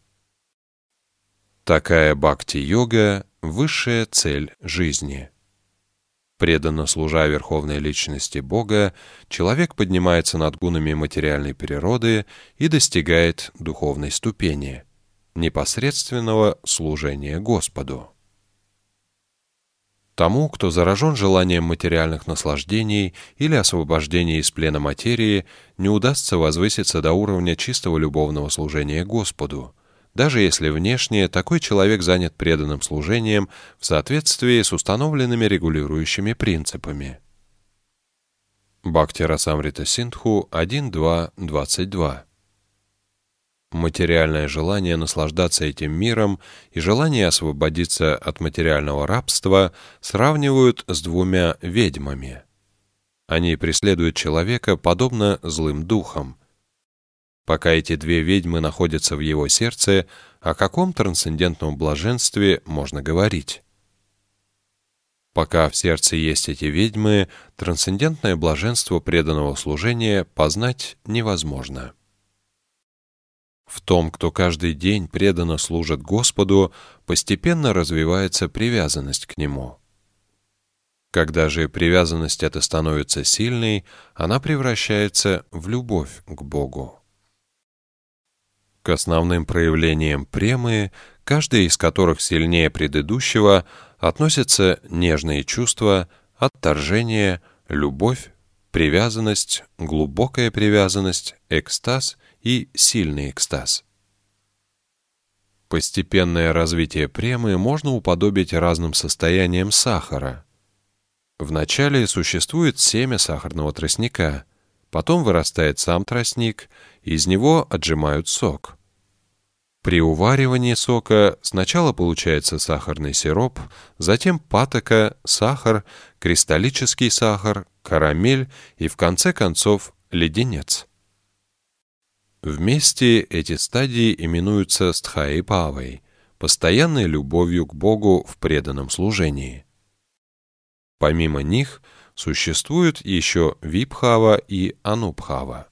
Такая бхакти-йога — высшая цель жизни. Преданно служа Верховной Личности Бога, человек поднимается над гунами материальной природы и достигает духовной ступени — непосредственного служения Господу. Тому, кто заражен желанием материальных наслаждений или освобождения из плена материи, не удастся возвыситься до уровня чистого любовного служения Господу, даже если внешне такой человек занят преданным служением в соответствии с установленными регулирующими принципами. Бхакти Расамрита Синдху один два двадцать два. Материальное желание наслаждаться этим миром и желание освободиться от материального рабства сравнивают с двумя ведьмами. Они преследуют человека подобно злым духам. Пока эти две ведьмы находятся в его сердце, о каком трансцендентном блаженстве можно говорить? Пока в сердце есть эти ведьмы, трансцендентное блаженство преданного служения познать невозможно. В том, кто каждый день преданно служит Господу, постепенно развивается привязанность к Нему. Когда же привязанность эта становится сильной, она превращается в любовь к Богу. К основным проявлениям премы, каждая из которых сильнее предыдущего, относятся нежные чувства, отторжение, любовь, привязанность, глубокая привязанность, экстаз и сильный экстаз. Постепенное развитие премы можно уподобить разным состояниям сахара. Вначале существует семя сахарного тростника, потом вырастает сам тростник, и из него отжимают сок. При уваривании сока сначала получается сахарный сироп, затем патока, сахар, кристаллический сахар, карамель и, в конце концов, леденец. Вместе эти стадии именуются стхаи-павой, постоянной любовью к Богу в преданном служении. Помимо них существуют еще випхава и анубхава.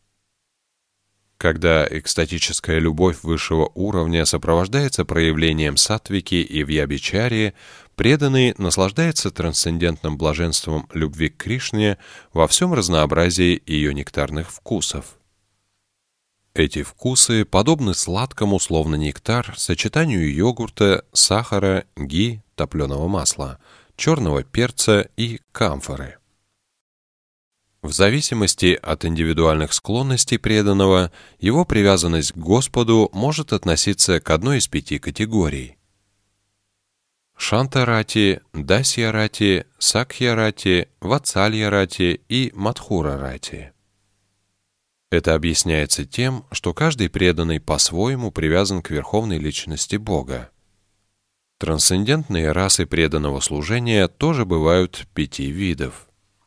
Когда экстатическая любовь высшего уровня сопровождается проявлением саттвики и вьябичари, преданный наслаждается трансцендентным блаженством любви к Кришне во всем разнообразии ее нектарных вкусов. Эти вкусы подобны сладкому, словно нектар, сочетанию йогурта, сахара, ги, топленого масла, черного перца и камфоры. В зависимости от индивидуальных склонностей преданного, его привязанность к Господу может относиться к одной из пяти категорий: Шанта-рати, Дасья-рати, Сакхья-рати, Ватсалья-рати и Мадхура-рати. Это объясняется тем, что каждый преданный по-своему привязан к верховной личности Бога. Трансцендентные расы преданного служения тоже бывают пяти видов.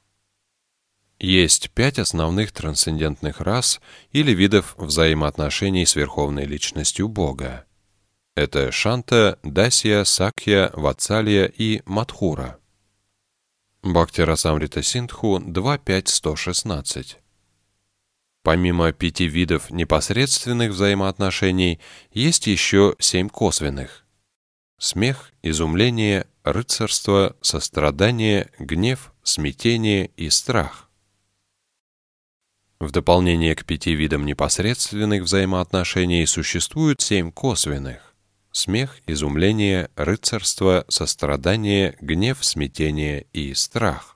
Есть пять основных трансцендентных рас или видов взаимоотношений с верховной личностью Бога. Это Шанта, Дасья, Сакхья, Ватсалья и Мадхура. Бхакти-расамрита Синдху два пять сто шестнадцать. Помимо пяти видов непосредственных взаимоотношений, есть еще семь косвенных: смех, изумление, рыцарство, сострадание, гнев, смятение и страх. В дополнение к пяти видам непосредственных взаимоотношений существуют семь косвенных: смех, изумление, рыцарство, сострадание, гнев, смятение и страх.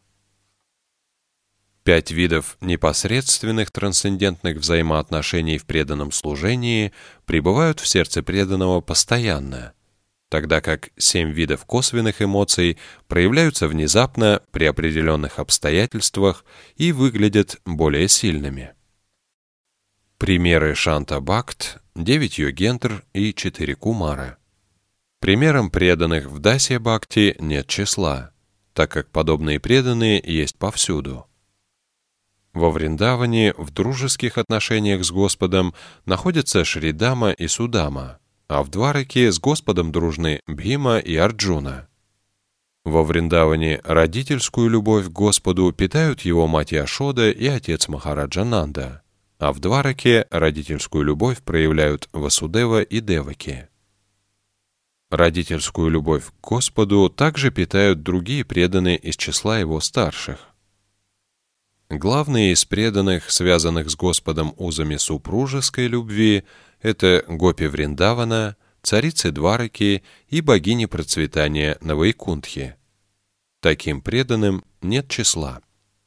Пять видов непосредственных трансцендентных взаимоотношений в преданном служении пребывают в сердце преданного постоянно, тогда как семь видов косвенных эмоций проявляются внезапно при определенных обстоятельствах и выглядят более сильными. Примеры Шанта-бхакт, девять йогендр и четыре кумара. Примерам преданных в Дасья-бхакти нет числа, так как подобные преданные есть повсюду. Во Вриндаване в дружеских отношениях с Господом находятся Шридама и Судама, а в Двараке с Господом дружны Бхима и Арджуна. Во Вриндаване родительскую любовь к Господу питают его мать Яшода и отец Махараджа Нанда, а в Двараке родительскую любовь проявляют Васудева и Деваки. Родительскую любовь к Господу также питают другие преданные из числа его старших. Главные из преданных, связанных с Господом узами супружеской любви, это гопи Вриндавана, царицы Двараки и богини процветания на Вайкунтхе. Таким преданным нет числа.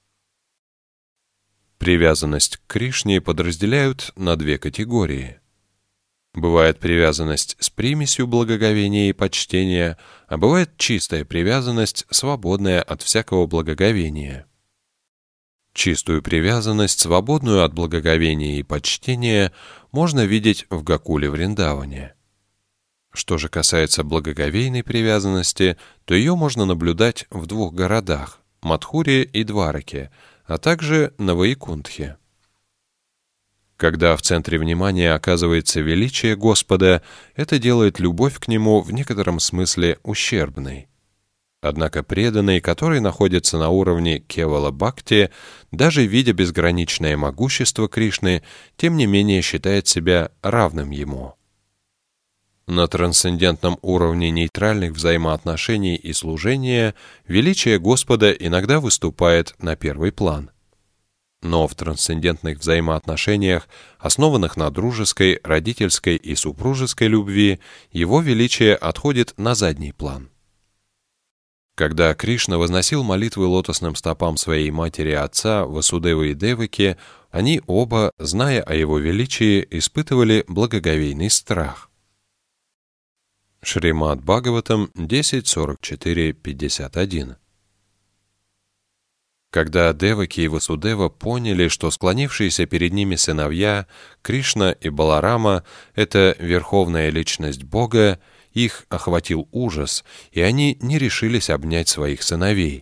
Привязанность к Кришне подразделяют на две категории. Бывает привязанность с примесью благоговения и почтения, а бывает чистая привязанность, свободная от всякого благоговения. Чистую привязанность, свободную от благоговения и почтения, можно видеть в Гокуле Вриндаване. Что же касается благоговейной привязанности, то ее можно наблюдать в двух городах – Мадхуре и Двараке, а также на Вайкунтхе. Когда в центре внимания оказывается величие Господа, это делает любовь к Нему в некотором смысле ущербной. Однако преданный, который находится на уровне кевала-бхакти, даже видя безграничное могущество Кришны, тем не менее считает себя равным Ему. На трансцендентном уровне нейтральных взаимоотношений и служения величие Господа иногда выступает на первый план. Но в трансцендентных взаимоотношениях, основанных на дружеской, родительской и супружеской любви, Его величие отходит на задний план. Когда Кришна возносил молитвы лотосным стопам своей матери и отца Васудевы и Деваки, они оба, зная о его величии, испытывали благоговейный страх. Шримад Бхагаватам десять сорок четыре пятьдесят один. Когда Деваки и Васудева поняли, что склонившиеся перед ними сыновья Кришна и Баларама — это верховная личность Бога, их охватил ужас, и они не решились обнять своих сыновей.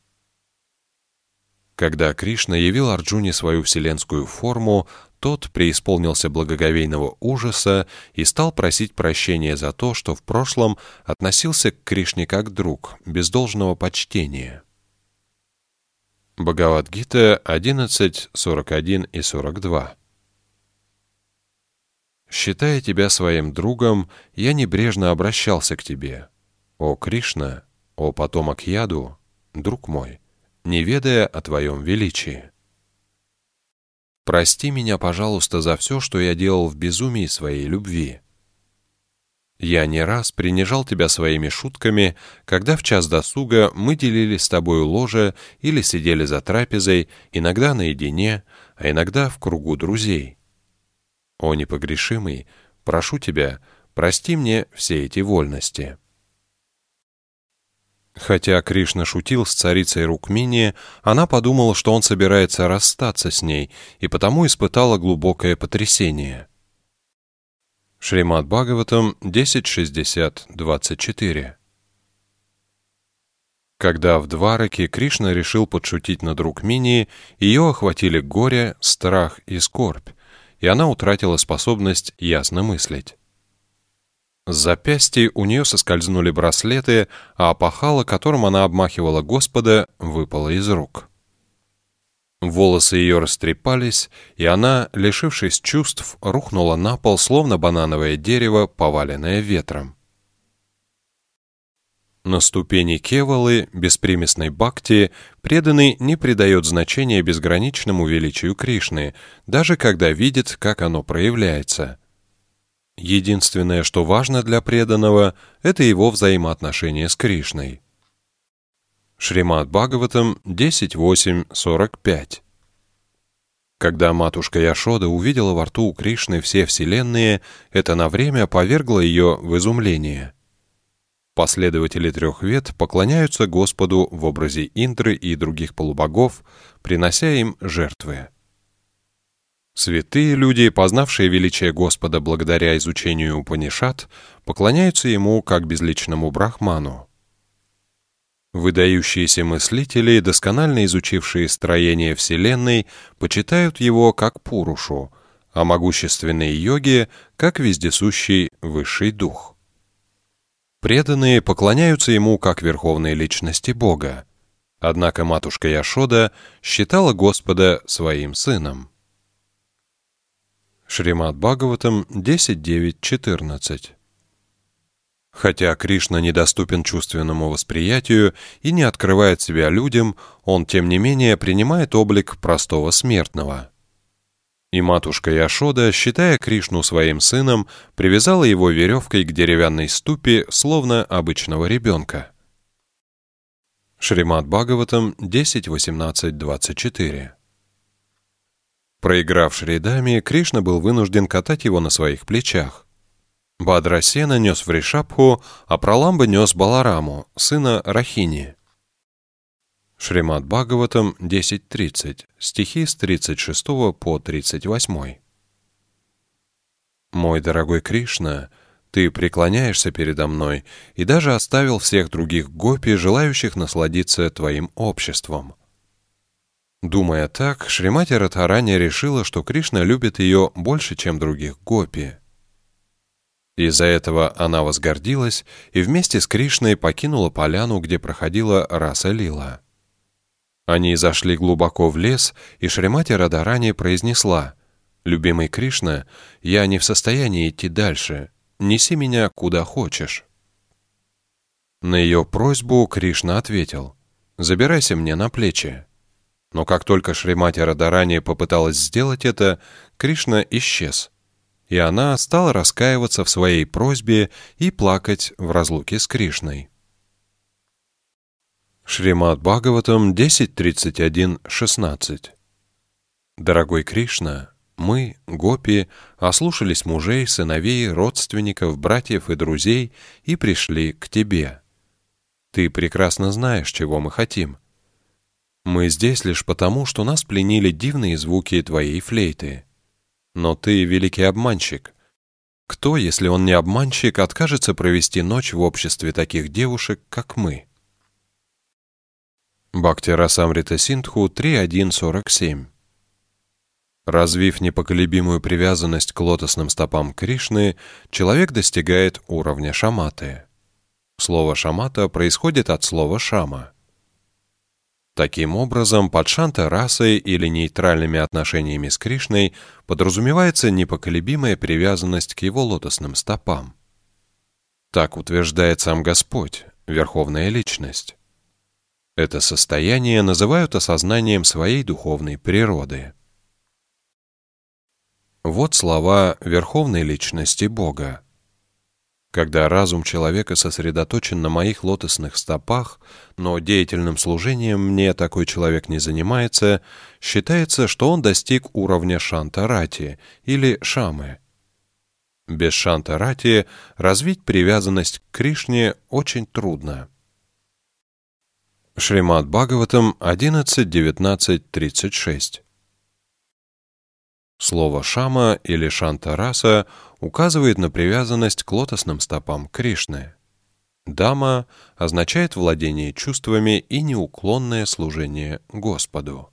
Когда Кришна явил Арджуне свою вселенскую форму, тот преисполнился благоговейного ужаса и стал просить прощения за то, что в прошлом относился к Кришне как друг, без должного почтения. Бхагавад-гита одиннадцать сорок один и сорок два. «Считая тебя своим другом, я небрежно обращался к тебе. О Кришна, о потомок Яду, друг мой, не ведая о твоем величии. Прости меня, пожалуйста, за все, что я делал в безумии своей любви. Я не раз принижал тебя своими шутками, когда в час досуга мы делили с тобою ложе или сидели за трапезой, иногда наедине, а иногда в кругу друзей. О непогрешимый, прошу тебя, прости мне все эти вольности». Хотя Кришна шутил с царицей Рукмини, она подумала, что он собирается расстаться с ней, и потому испытала глубокое потрясение. Шримад Бхагаватам десять шестьдесят двадцать четыре. Когда в Двараке Кришна решил подшутить над Рукмини, ее охватили горе, страх и скорбь, и она утратила способность ясно мыслить. С запястья у нее соскользнули браслеты, а опахало, которым она обмахивала Господа, выпало из рук. Волосы ее растрепались, и она, лишившись чувств, рухнула на пол, словно банановое дерево, поваленное ветром. На ступени кевалы, беспримесной бхакти, преданный не придает значения безграничному величию Кришны, даже когда видит, как оно проявляется. Единственное, что важно для преданного, это его взаимоотношения с Кришной. Шримад Бхагаватам десять восемь сорок пять. Когда матушка Яшода увидела во рту у Кришны все вселенные, это на время повергло ее в изумление. Последователи трех вед поклоняются Господу в образе Индры и других полубогов, принося им жертвы. Святые люди, познавшие величие Господа благодаря изучению Упанишад, поклоняются Ему как безличному Брахману. Выдающиеся мыслители, досконально изучившие строение Вселенной, почитают Его как Пурушу, а могущественные йоги — как вездесущий Высший Дух. Преданные поклоняются Ему как Верховной Личности Бога, однако матушка Яшода считала Господа своим сыном. Шримад Бхагаватам десять девять четырнадцать. Хотя Кришна недоступен чувственному восприятию и не открывает себя людям, он, тем не менее, принимает облик простого смертного. И матушка Яшода, считая Кришну своим сыном, привязала его веревкой к деревянной ступе, словно обычного ребенка. Шримад Бхагаватам десять восемнадцать двадцать четыре. Проиграв Шридами, Кришна был вынужден катать его на своих плечах. Бадрасена нес Вришабху, а Праламба нес Балараму, сына Рахини. Шримад Бхагаватам десять тридцать, стихи с тридцать шестого по тридцать восьмой. «Мой дорогой Кришна, ты преклоняешься передо мной и даже оставил всех других гопи, желающих насладиться твоим обществом». Думая так, Шримати Радхарани решила, что Кришна любит ее больше, чем других гопи. Из-за этого она возгордилась и вместе с Кришной покинула поляну, где проходила раса-лила. Они зашли глубоко в лес, и Шримати Радхарани произнесла: «Любимый Кришна, я не в состоянии идти дальше. Неси меня куда хочешь». На ее просьбу Кришна ответил: «Забирайся мне на плечи». Но как только Шримати Радхарани попыталась сделать это, Кришна исчез, и она стала раскаиваться в своей просьбе и плакать в разлуке с Кришной. Шримад Бхагаватам десять тридцать один шестнадцать. Дорогой Кришна, мы, гопи, ослушались мужей, сыновей, родственников, братьев и друзей и пришли к тебе. Ты прекрасно знаешь, чего мы хотим. Мы здесь лишь потому, что нас пленили дивные звуки твоей флейты. Но ты великий обманщик. Кто, если он не обманщик, откажется провести ночь в обществе таких девушек, как мы? Бхакти Расамрита Синдху три один сорок семь. Развив непоколебимую привязанность к лотосным стопам Кришны, человек достигает уровня шаматы. Слово «шамата» происходит от слова «шама». Таким образом, под шанта-расой или нейтральными отношениями с Кришной подразумевается непоколебимая привязанность к его лотосным стопам. Так утверждает сам Господь, Верховная Личность. Это состояние называют осознанием своей духовной природы. Вот слова Верховной Личности Бога. Когда разум человека сосредоточен на моих лотосных стопах, но деятельным служением мне такой человек не занимается, считается, что он достиг уровня Шантарати или Шамы. Без Шантарати развить привязанность к Кришне очень трудно. Шримад Бхагаватам одиннадцать девятнадцать тридцать шесть. Слово «шама» или «шантараса» указывает на привязанность к лотосным стопам Кришны. «Дама» означает владение чувствами и неуклонное служение Господу.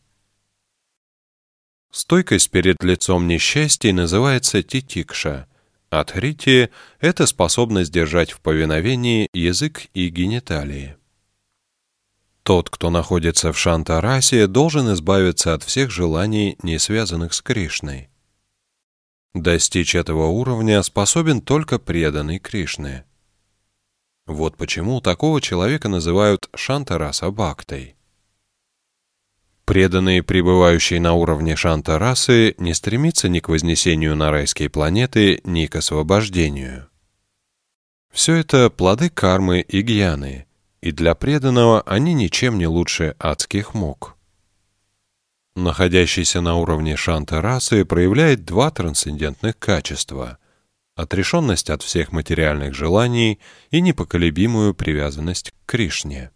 Стойкость перед лицом несчастья называется титикша, а дхрити — это способность держать в повиновении язык и гениталии. Тот, кто находится в Шантарасе, должен избавиться от всех желаний, не связанных с Кришной. Достичь этого уровня способен только преданный Кришне. Вот почему такого человека называют Шантараса Бхактой. Преданный, пребывающий на уровне Шантарасы, не стремится ни к вознесению на райские планеты, ни к освобождению. Все это плоды кармы и гьяны, и для преданного они ничем не лучше адских мук. Находящийся на уровне Шантарасы проявляет два трансцендентных качества — отрешенность от всех материальных желаний и непоколебимую привязанность к Кришне.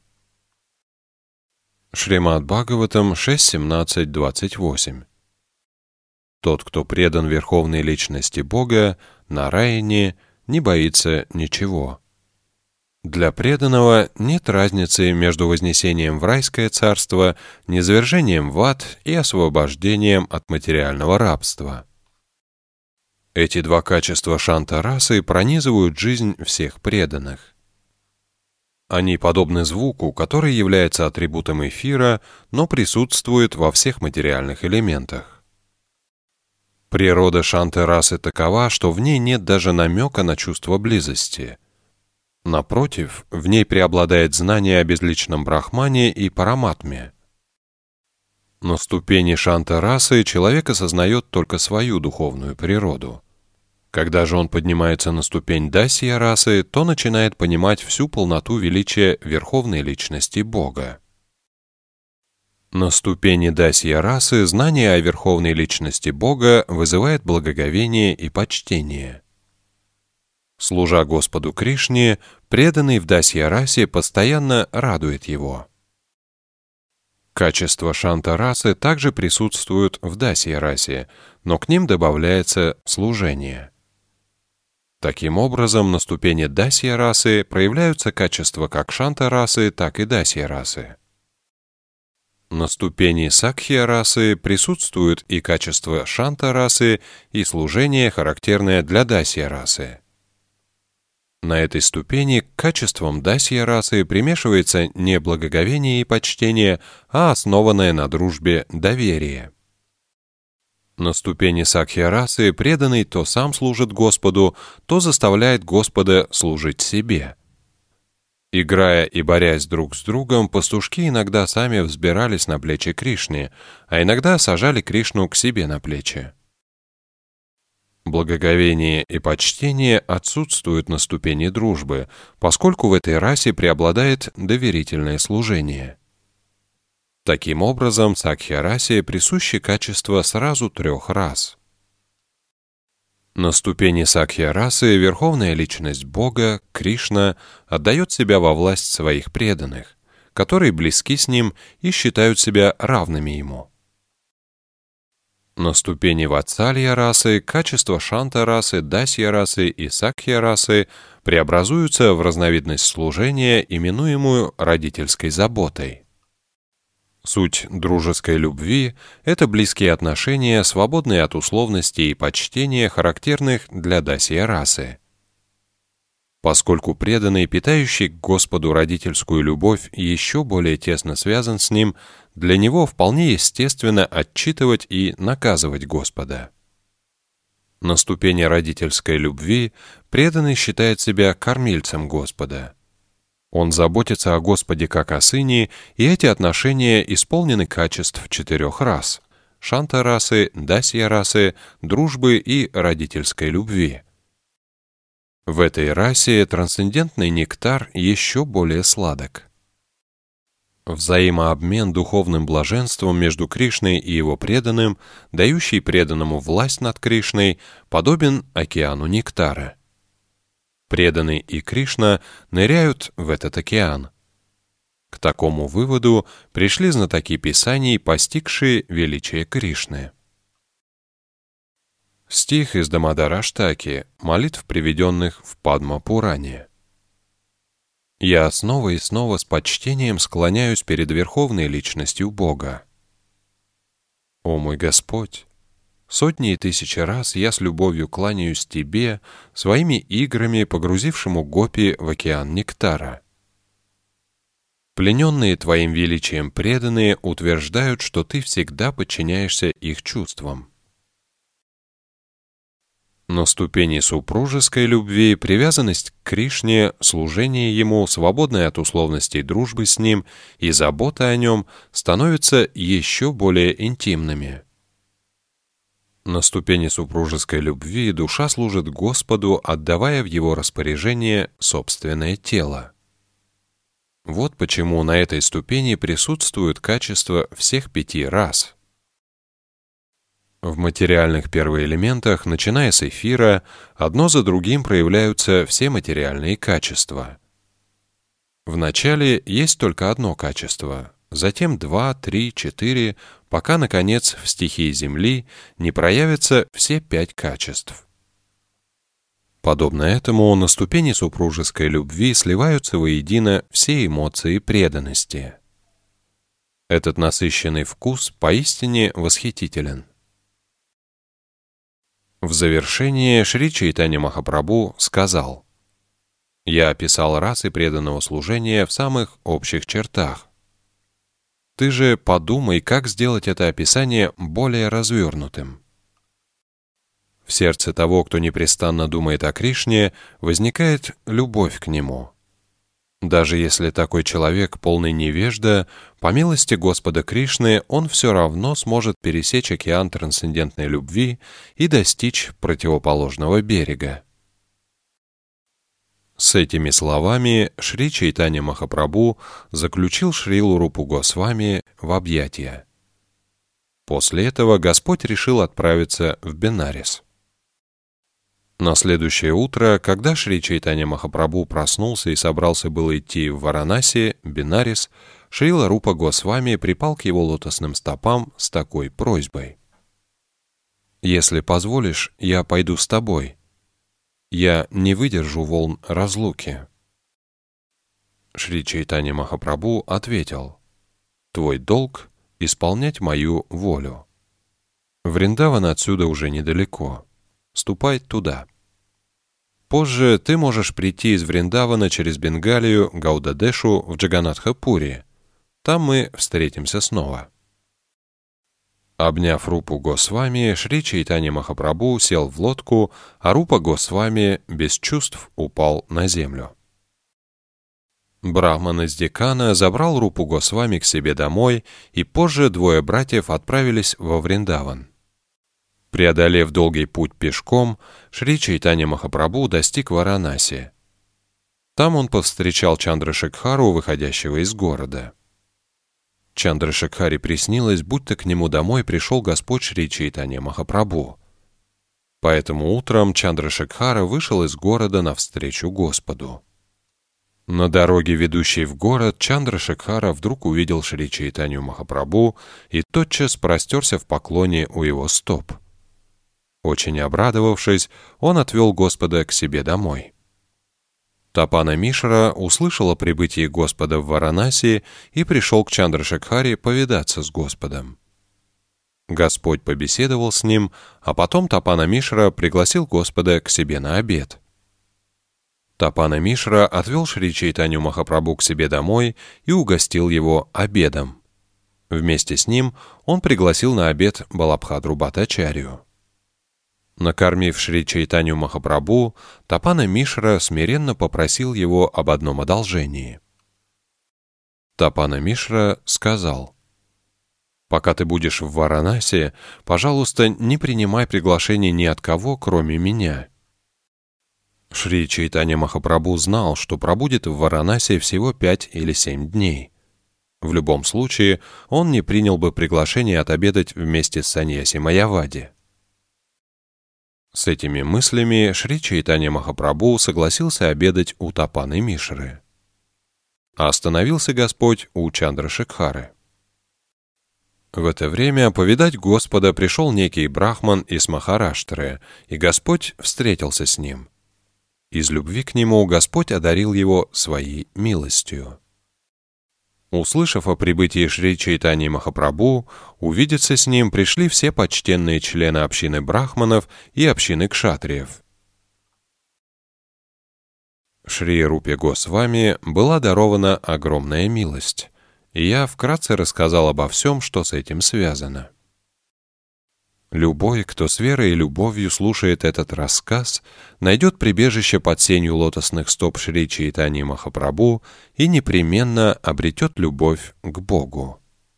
Шримад Бхагаватам шесть семнадцать двадцать восемь. Тот, кто предан Верховной Личности Бога, Нараяне, не боится ничего. Для преданного нет разницы между вознесением в райское царство, низвержением в ад и освобождением от материального рабства. Эти два качества Шантарасы пронизывают жизнь всех преданных. Они подобны звуку, который является атрибутом эфира, но присутствует во всех материальных элементах. Природа Шантарасы такова, что в ней нет даже намека на чувство близости. Напротив, в ней преобладает знание о безличном Брахмане и Параматме. На ступени Шантарасы человек осознает только свою духовную природу. Когда же он поднимается на ступень Дасья-расы, то начинает понимать всю полноту величия Верховной Личности Бога. На ступени Дасья-расы знание о Верховной Личности Бога вызывает благоговение и почтение. Служа Господу Кришне, преданный в Дасья-расе постоянно радует его. Качества Шантарасы также присутствуют в Дасья-расе, но к ним добавляется служение. Таким образом, на ступени Дасья-расы проявляются качества как Шантарасы, так и Дасья-расы. На ступени Сакхья-расы присутствуют и качества Шантарасы, и служение, характерное для Дасья-расы. На этой ступени к качествам Дасья-расы примешивается не благоговение и почтение, а основанное на дружбе доверие. На ступени Сакхья-расы преданный то сам служит Господу, то заставляет Господа служить себе. Играя и борясь друг с другом, пастушки иногда сами взбирались на плечи Кришны, а иногда сажали Кришну к себе на плечи. Благоговение и почтение отсутствуют на ступени дружбы, поскольку в этой расе преобладает доверительное служение. Таким образом, Сакхья-расе присущи качества сразу трех рас. На ступени Сакхья-расы Верховная Личность Бога, Кришна, отдает себя во власть своих преданных, которые близки с Ним и считают себя равными Ему. На ступени Ватсалья-расы качества Шанта-расы, Дасья-расы и Сакхья-расы преобразуются в разновидность служения, именуемую родительской заботой. Суть дружеской любви — это близкие отношения, свободные от условностей и почтения, характерных для Дасья-расы. Поскольку преданный, питающий к Господу родительскую любовь, еще более тесно связан с Ним, для него вполне естественно отчитывать и наказывать Господа. На ступени родительской любви преданный считает себя кормильцем Господа. Он заботится о Господе как о сыне, и эти отношения исполнены качеств четырех рас — Шанта-расы, Дасья-расы, дружбы и родительской любви. В этой расе трансцендентный нектар еще более сладок. Взаимообмен духовным блаженством между Кришной и его преданным, дающий преданному власть над Кришной, подобен океану нектара. Преданный и Кришна ныряют в этот океан. К такому выводу пришли знатоки Писаний, постигшие величие Кришны. Стих из Дамодараштаки, молитв, приведенных в Падма-Пуране. «Я снова и снова с почтением склоняюсь перед Верховной Личностью Бога. О мой Господь! Сотни и тысячи раз я с любовью кланяюсь Тебе, своими играми, погрузившему гопи в океан нектара. Плененные Твоим величием преданные утверждают, что Ты всегда подчиняешься их чувствам. На ступени супружеской любви привязанность к Кришне, служение Ему, свободное от условностей дружбы с Ним и забота о Нем становятся еще более интимными. На ступени супружеской любви душа служит Господу, отдавая в Его распоряжение собственное тело. Вот почему на этой ступени присутствуют качества всех пяти рас. В материальных первоэлементах, начиная с эфира, одно за другим проявляются все материальные качества. Вначале есть только одно качество, затем два, три, четыре, пока, наконец, в стихии Земли не проявятся все пять качеств. Подобно этому, на ступени супружеской любви сливаются воедино все эмоции преданности. Этот насыщенный вкус поистине восхитителен. В завершение Шри Чайтанья Махапрабху сказал: «Я описал расы преданного служения в самых общих чертах. Ты же подумай, как сделать это описание более развернутым». В сердце того, кто непрестанно думает о Кришне, возникает любовь к Нему. Даже если такой человек полный невежда, по милости Господа Кришны он все равно сможет пересечь океан трансцендентной любви и достичь противоположного берега. С этими словами Шри Чайтанья Махапрабху заключил Шрилу Рупу Госвами в объятия. После этого Господь решил отправиться в Бенарес. На следующее утро, когда Шри Чайтанья Махапрабху проснулся и собрался было идти в Варанаси, Бенарес, Шрила Рупа Госвами припал к его лотосным стопам с такой просьбой: «Если позволишь, я пойду с тобой. Я не выдержу волн разлуки». Шри Чайтанья Махапрабху ответил: «Твой долг — исполнять мою волю. Вриндаван отсюда уже недалеко. Ступай туда. Позже ты можешь прийти из Вриндавана через Бенгалию, Гаудадешу в Джаганатха-Пури. Там мы встретимся снова». Обняв Рупу Госвами, Шри Чайтанья Махапрабху сел в лодку, а Рупа Госвами без чувств упал на землю. Брахман из Декана забрал Рупу Госвами к себе домой, и позже двое братьев отправились во Вриндаван. Преодолев долгий путь пешком, Шри Чайтанья Махапрабху достиг Варанаси. Там он повстречал Чандрашекхару, выходящего из города. Чандрашекхаре приснилось, будто к нему домой пришел Господь Шри Чайтанья Махапрабху. Поэтому утром Чандрашекхара вышел из города навстречу Господу. На дороге, ведущей в город, Чандрашекхара вдруг увидел Шри Чайтанью Махапрабху и тотчас простерся в поклоне у его стоп. Очень обрадовавшись, он отвел Господа к себе домой. Тапана Мишра услышал о прибытии Господа в Варанаси и пришел к Чандрашекхаре повидаться с Господом. Господь побеседовал с ним, а потом Тапана Мишра пригласил Господа к себе на обед. Тапана Мишра отвел Шри Чайтанью Махапрабху к себе домой и угостил его обедом. Вместе с ним он пригласил на обед Балабхадру Бхаттачарью. Накормив Шри Чайтанью Махапрабху, Тапана Мишра смиренно попросил его об одном одолжении. Тапана Мишра сказал: «Пока ты будешь в Варанаси, пожалуйста, не принимай приглашений ни от кого, кроме меня». Шри Чайтанья Махапрабху знал, что пробудет в Варанаси всего пять или семь дней. В любом случае, он не принял бы приглашение отобедать вместе с саньяси Майявади. С этими мыслями Шри Чайтанья Махапрабху согласился обедать у Тапаны Мишры. А остановился Господь у Чандрашекхары. В это время повидать Господа пришел некий брахман из Махараштры, и Господь встретился с ним. Из любви к нему Господь одарил его своей милостью. Услышав о прибытии Шри Чайтаньи Махапрабху, увидеться с ним пришли все почтенные члены общины брахманов и общины кшатриев. Шри Рупе Госвами была дарована огромная милость, и я вкратце рассказал обо всем, что с этим связано. Любой, кто с верой и любовью слушает этот рассказ, найдет прибежище под сенью лотосных стоп Шри Чайтаньи Махапрабху и непременно обретет любовь к Богу.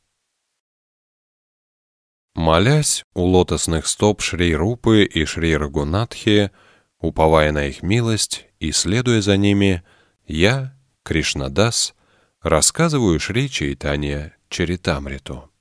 Молясь у лотосных стоп Шри Рупы и Шри Рагунатхи, уповая на их милость и следуя за ними, я, Кришнадас, рассказываю Шри Чайтанья Чаритамриту.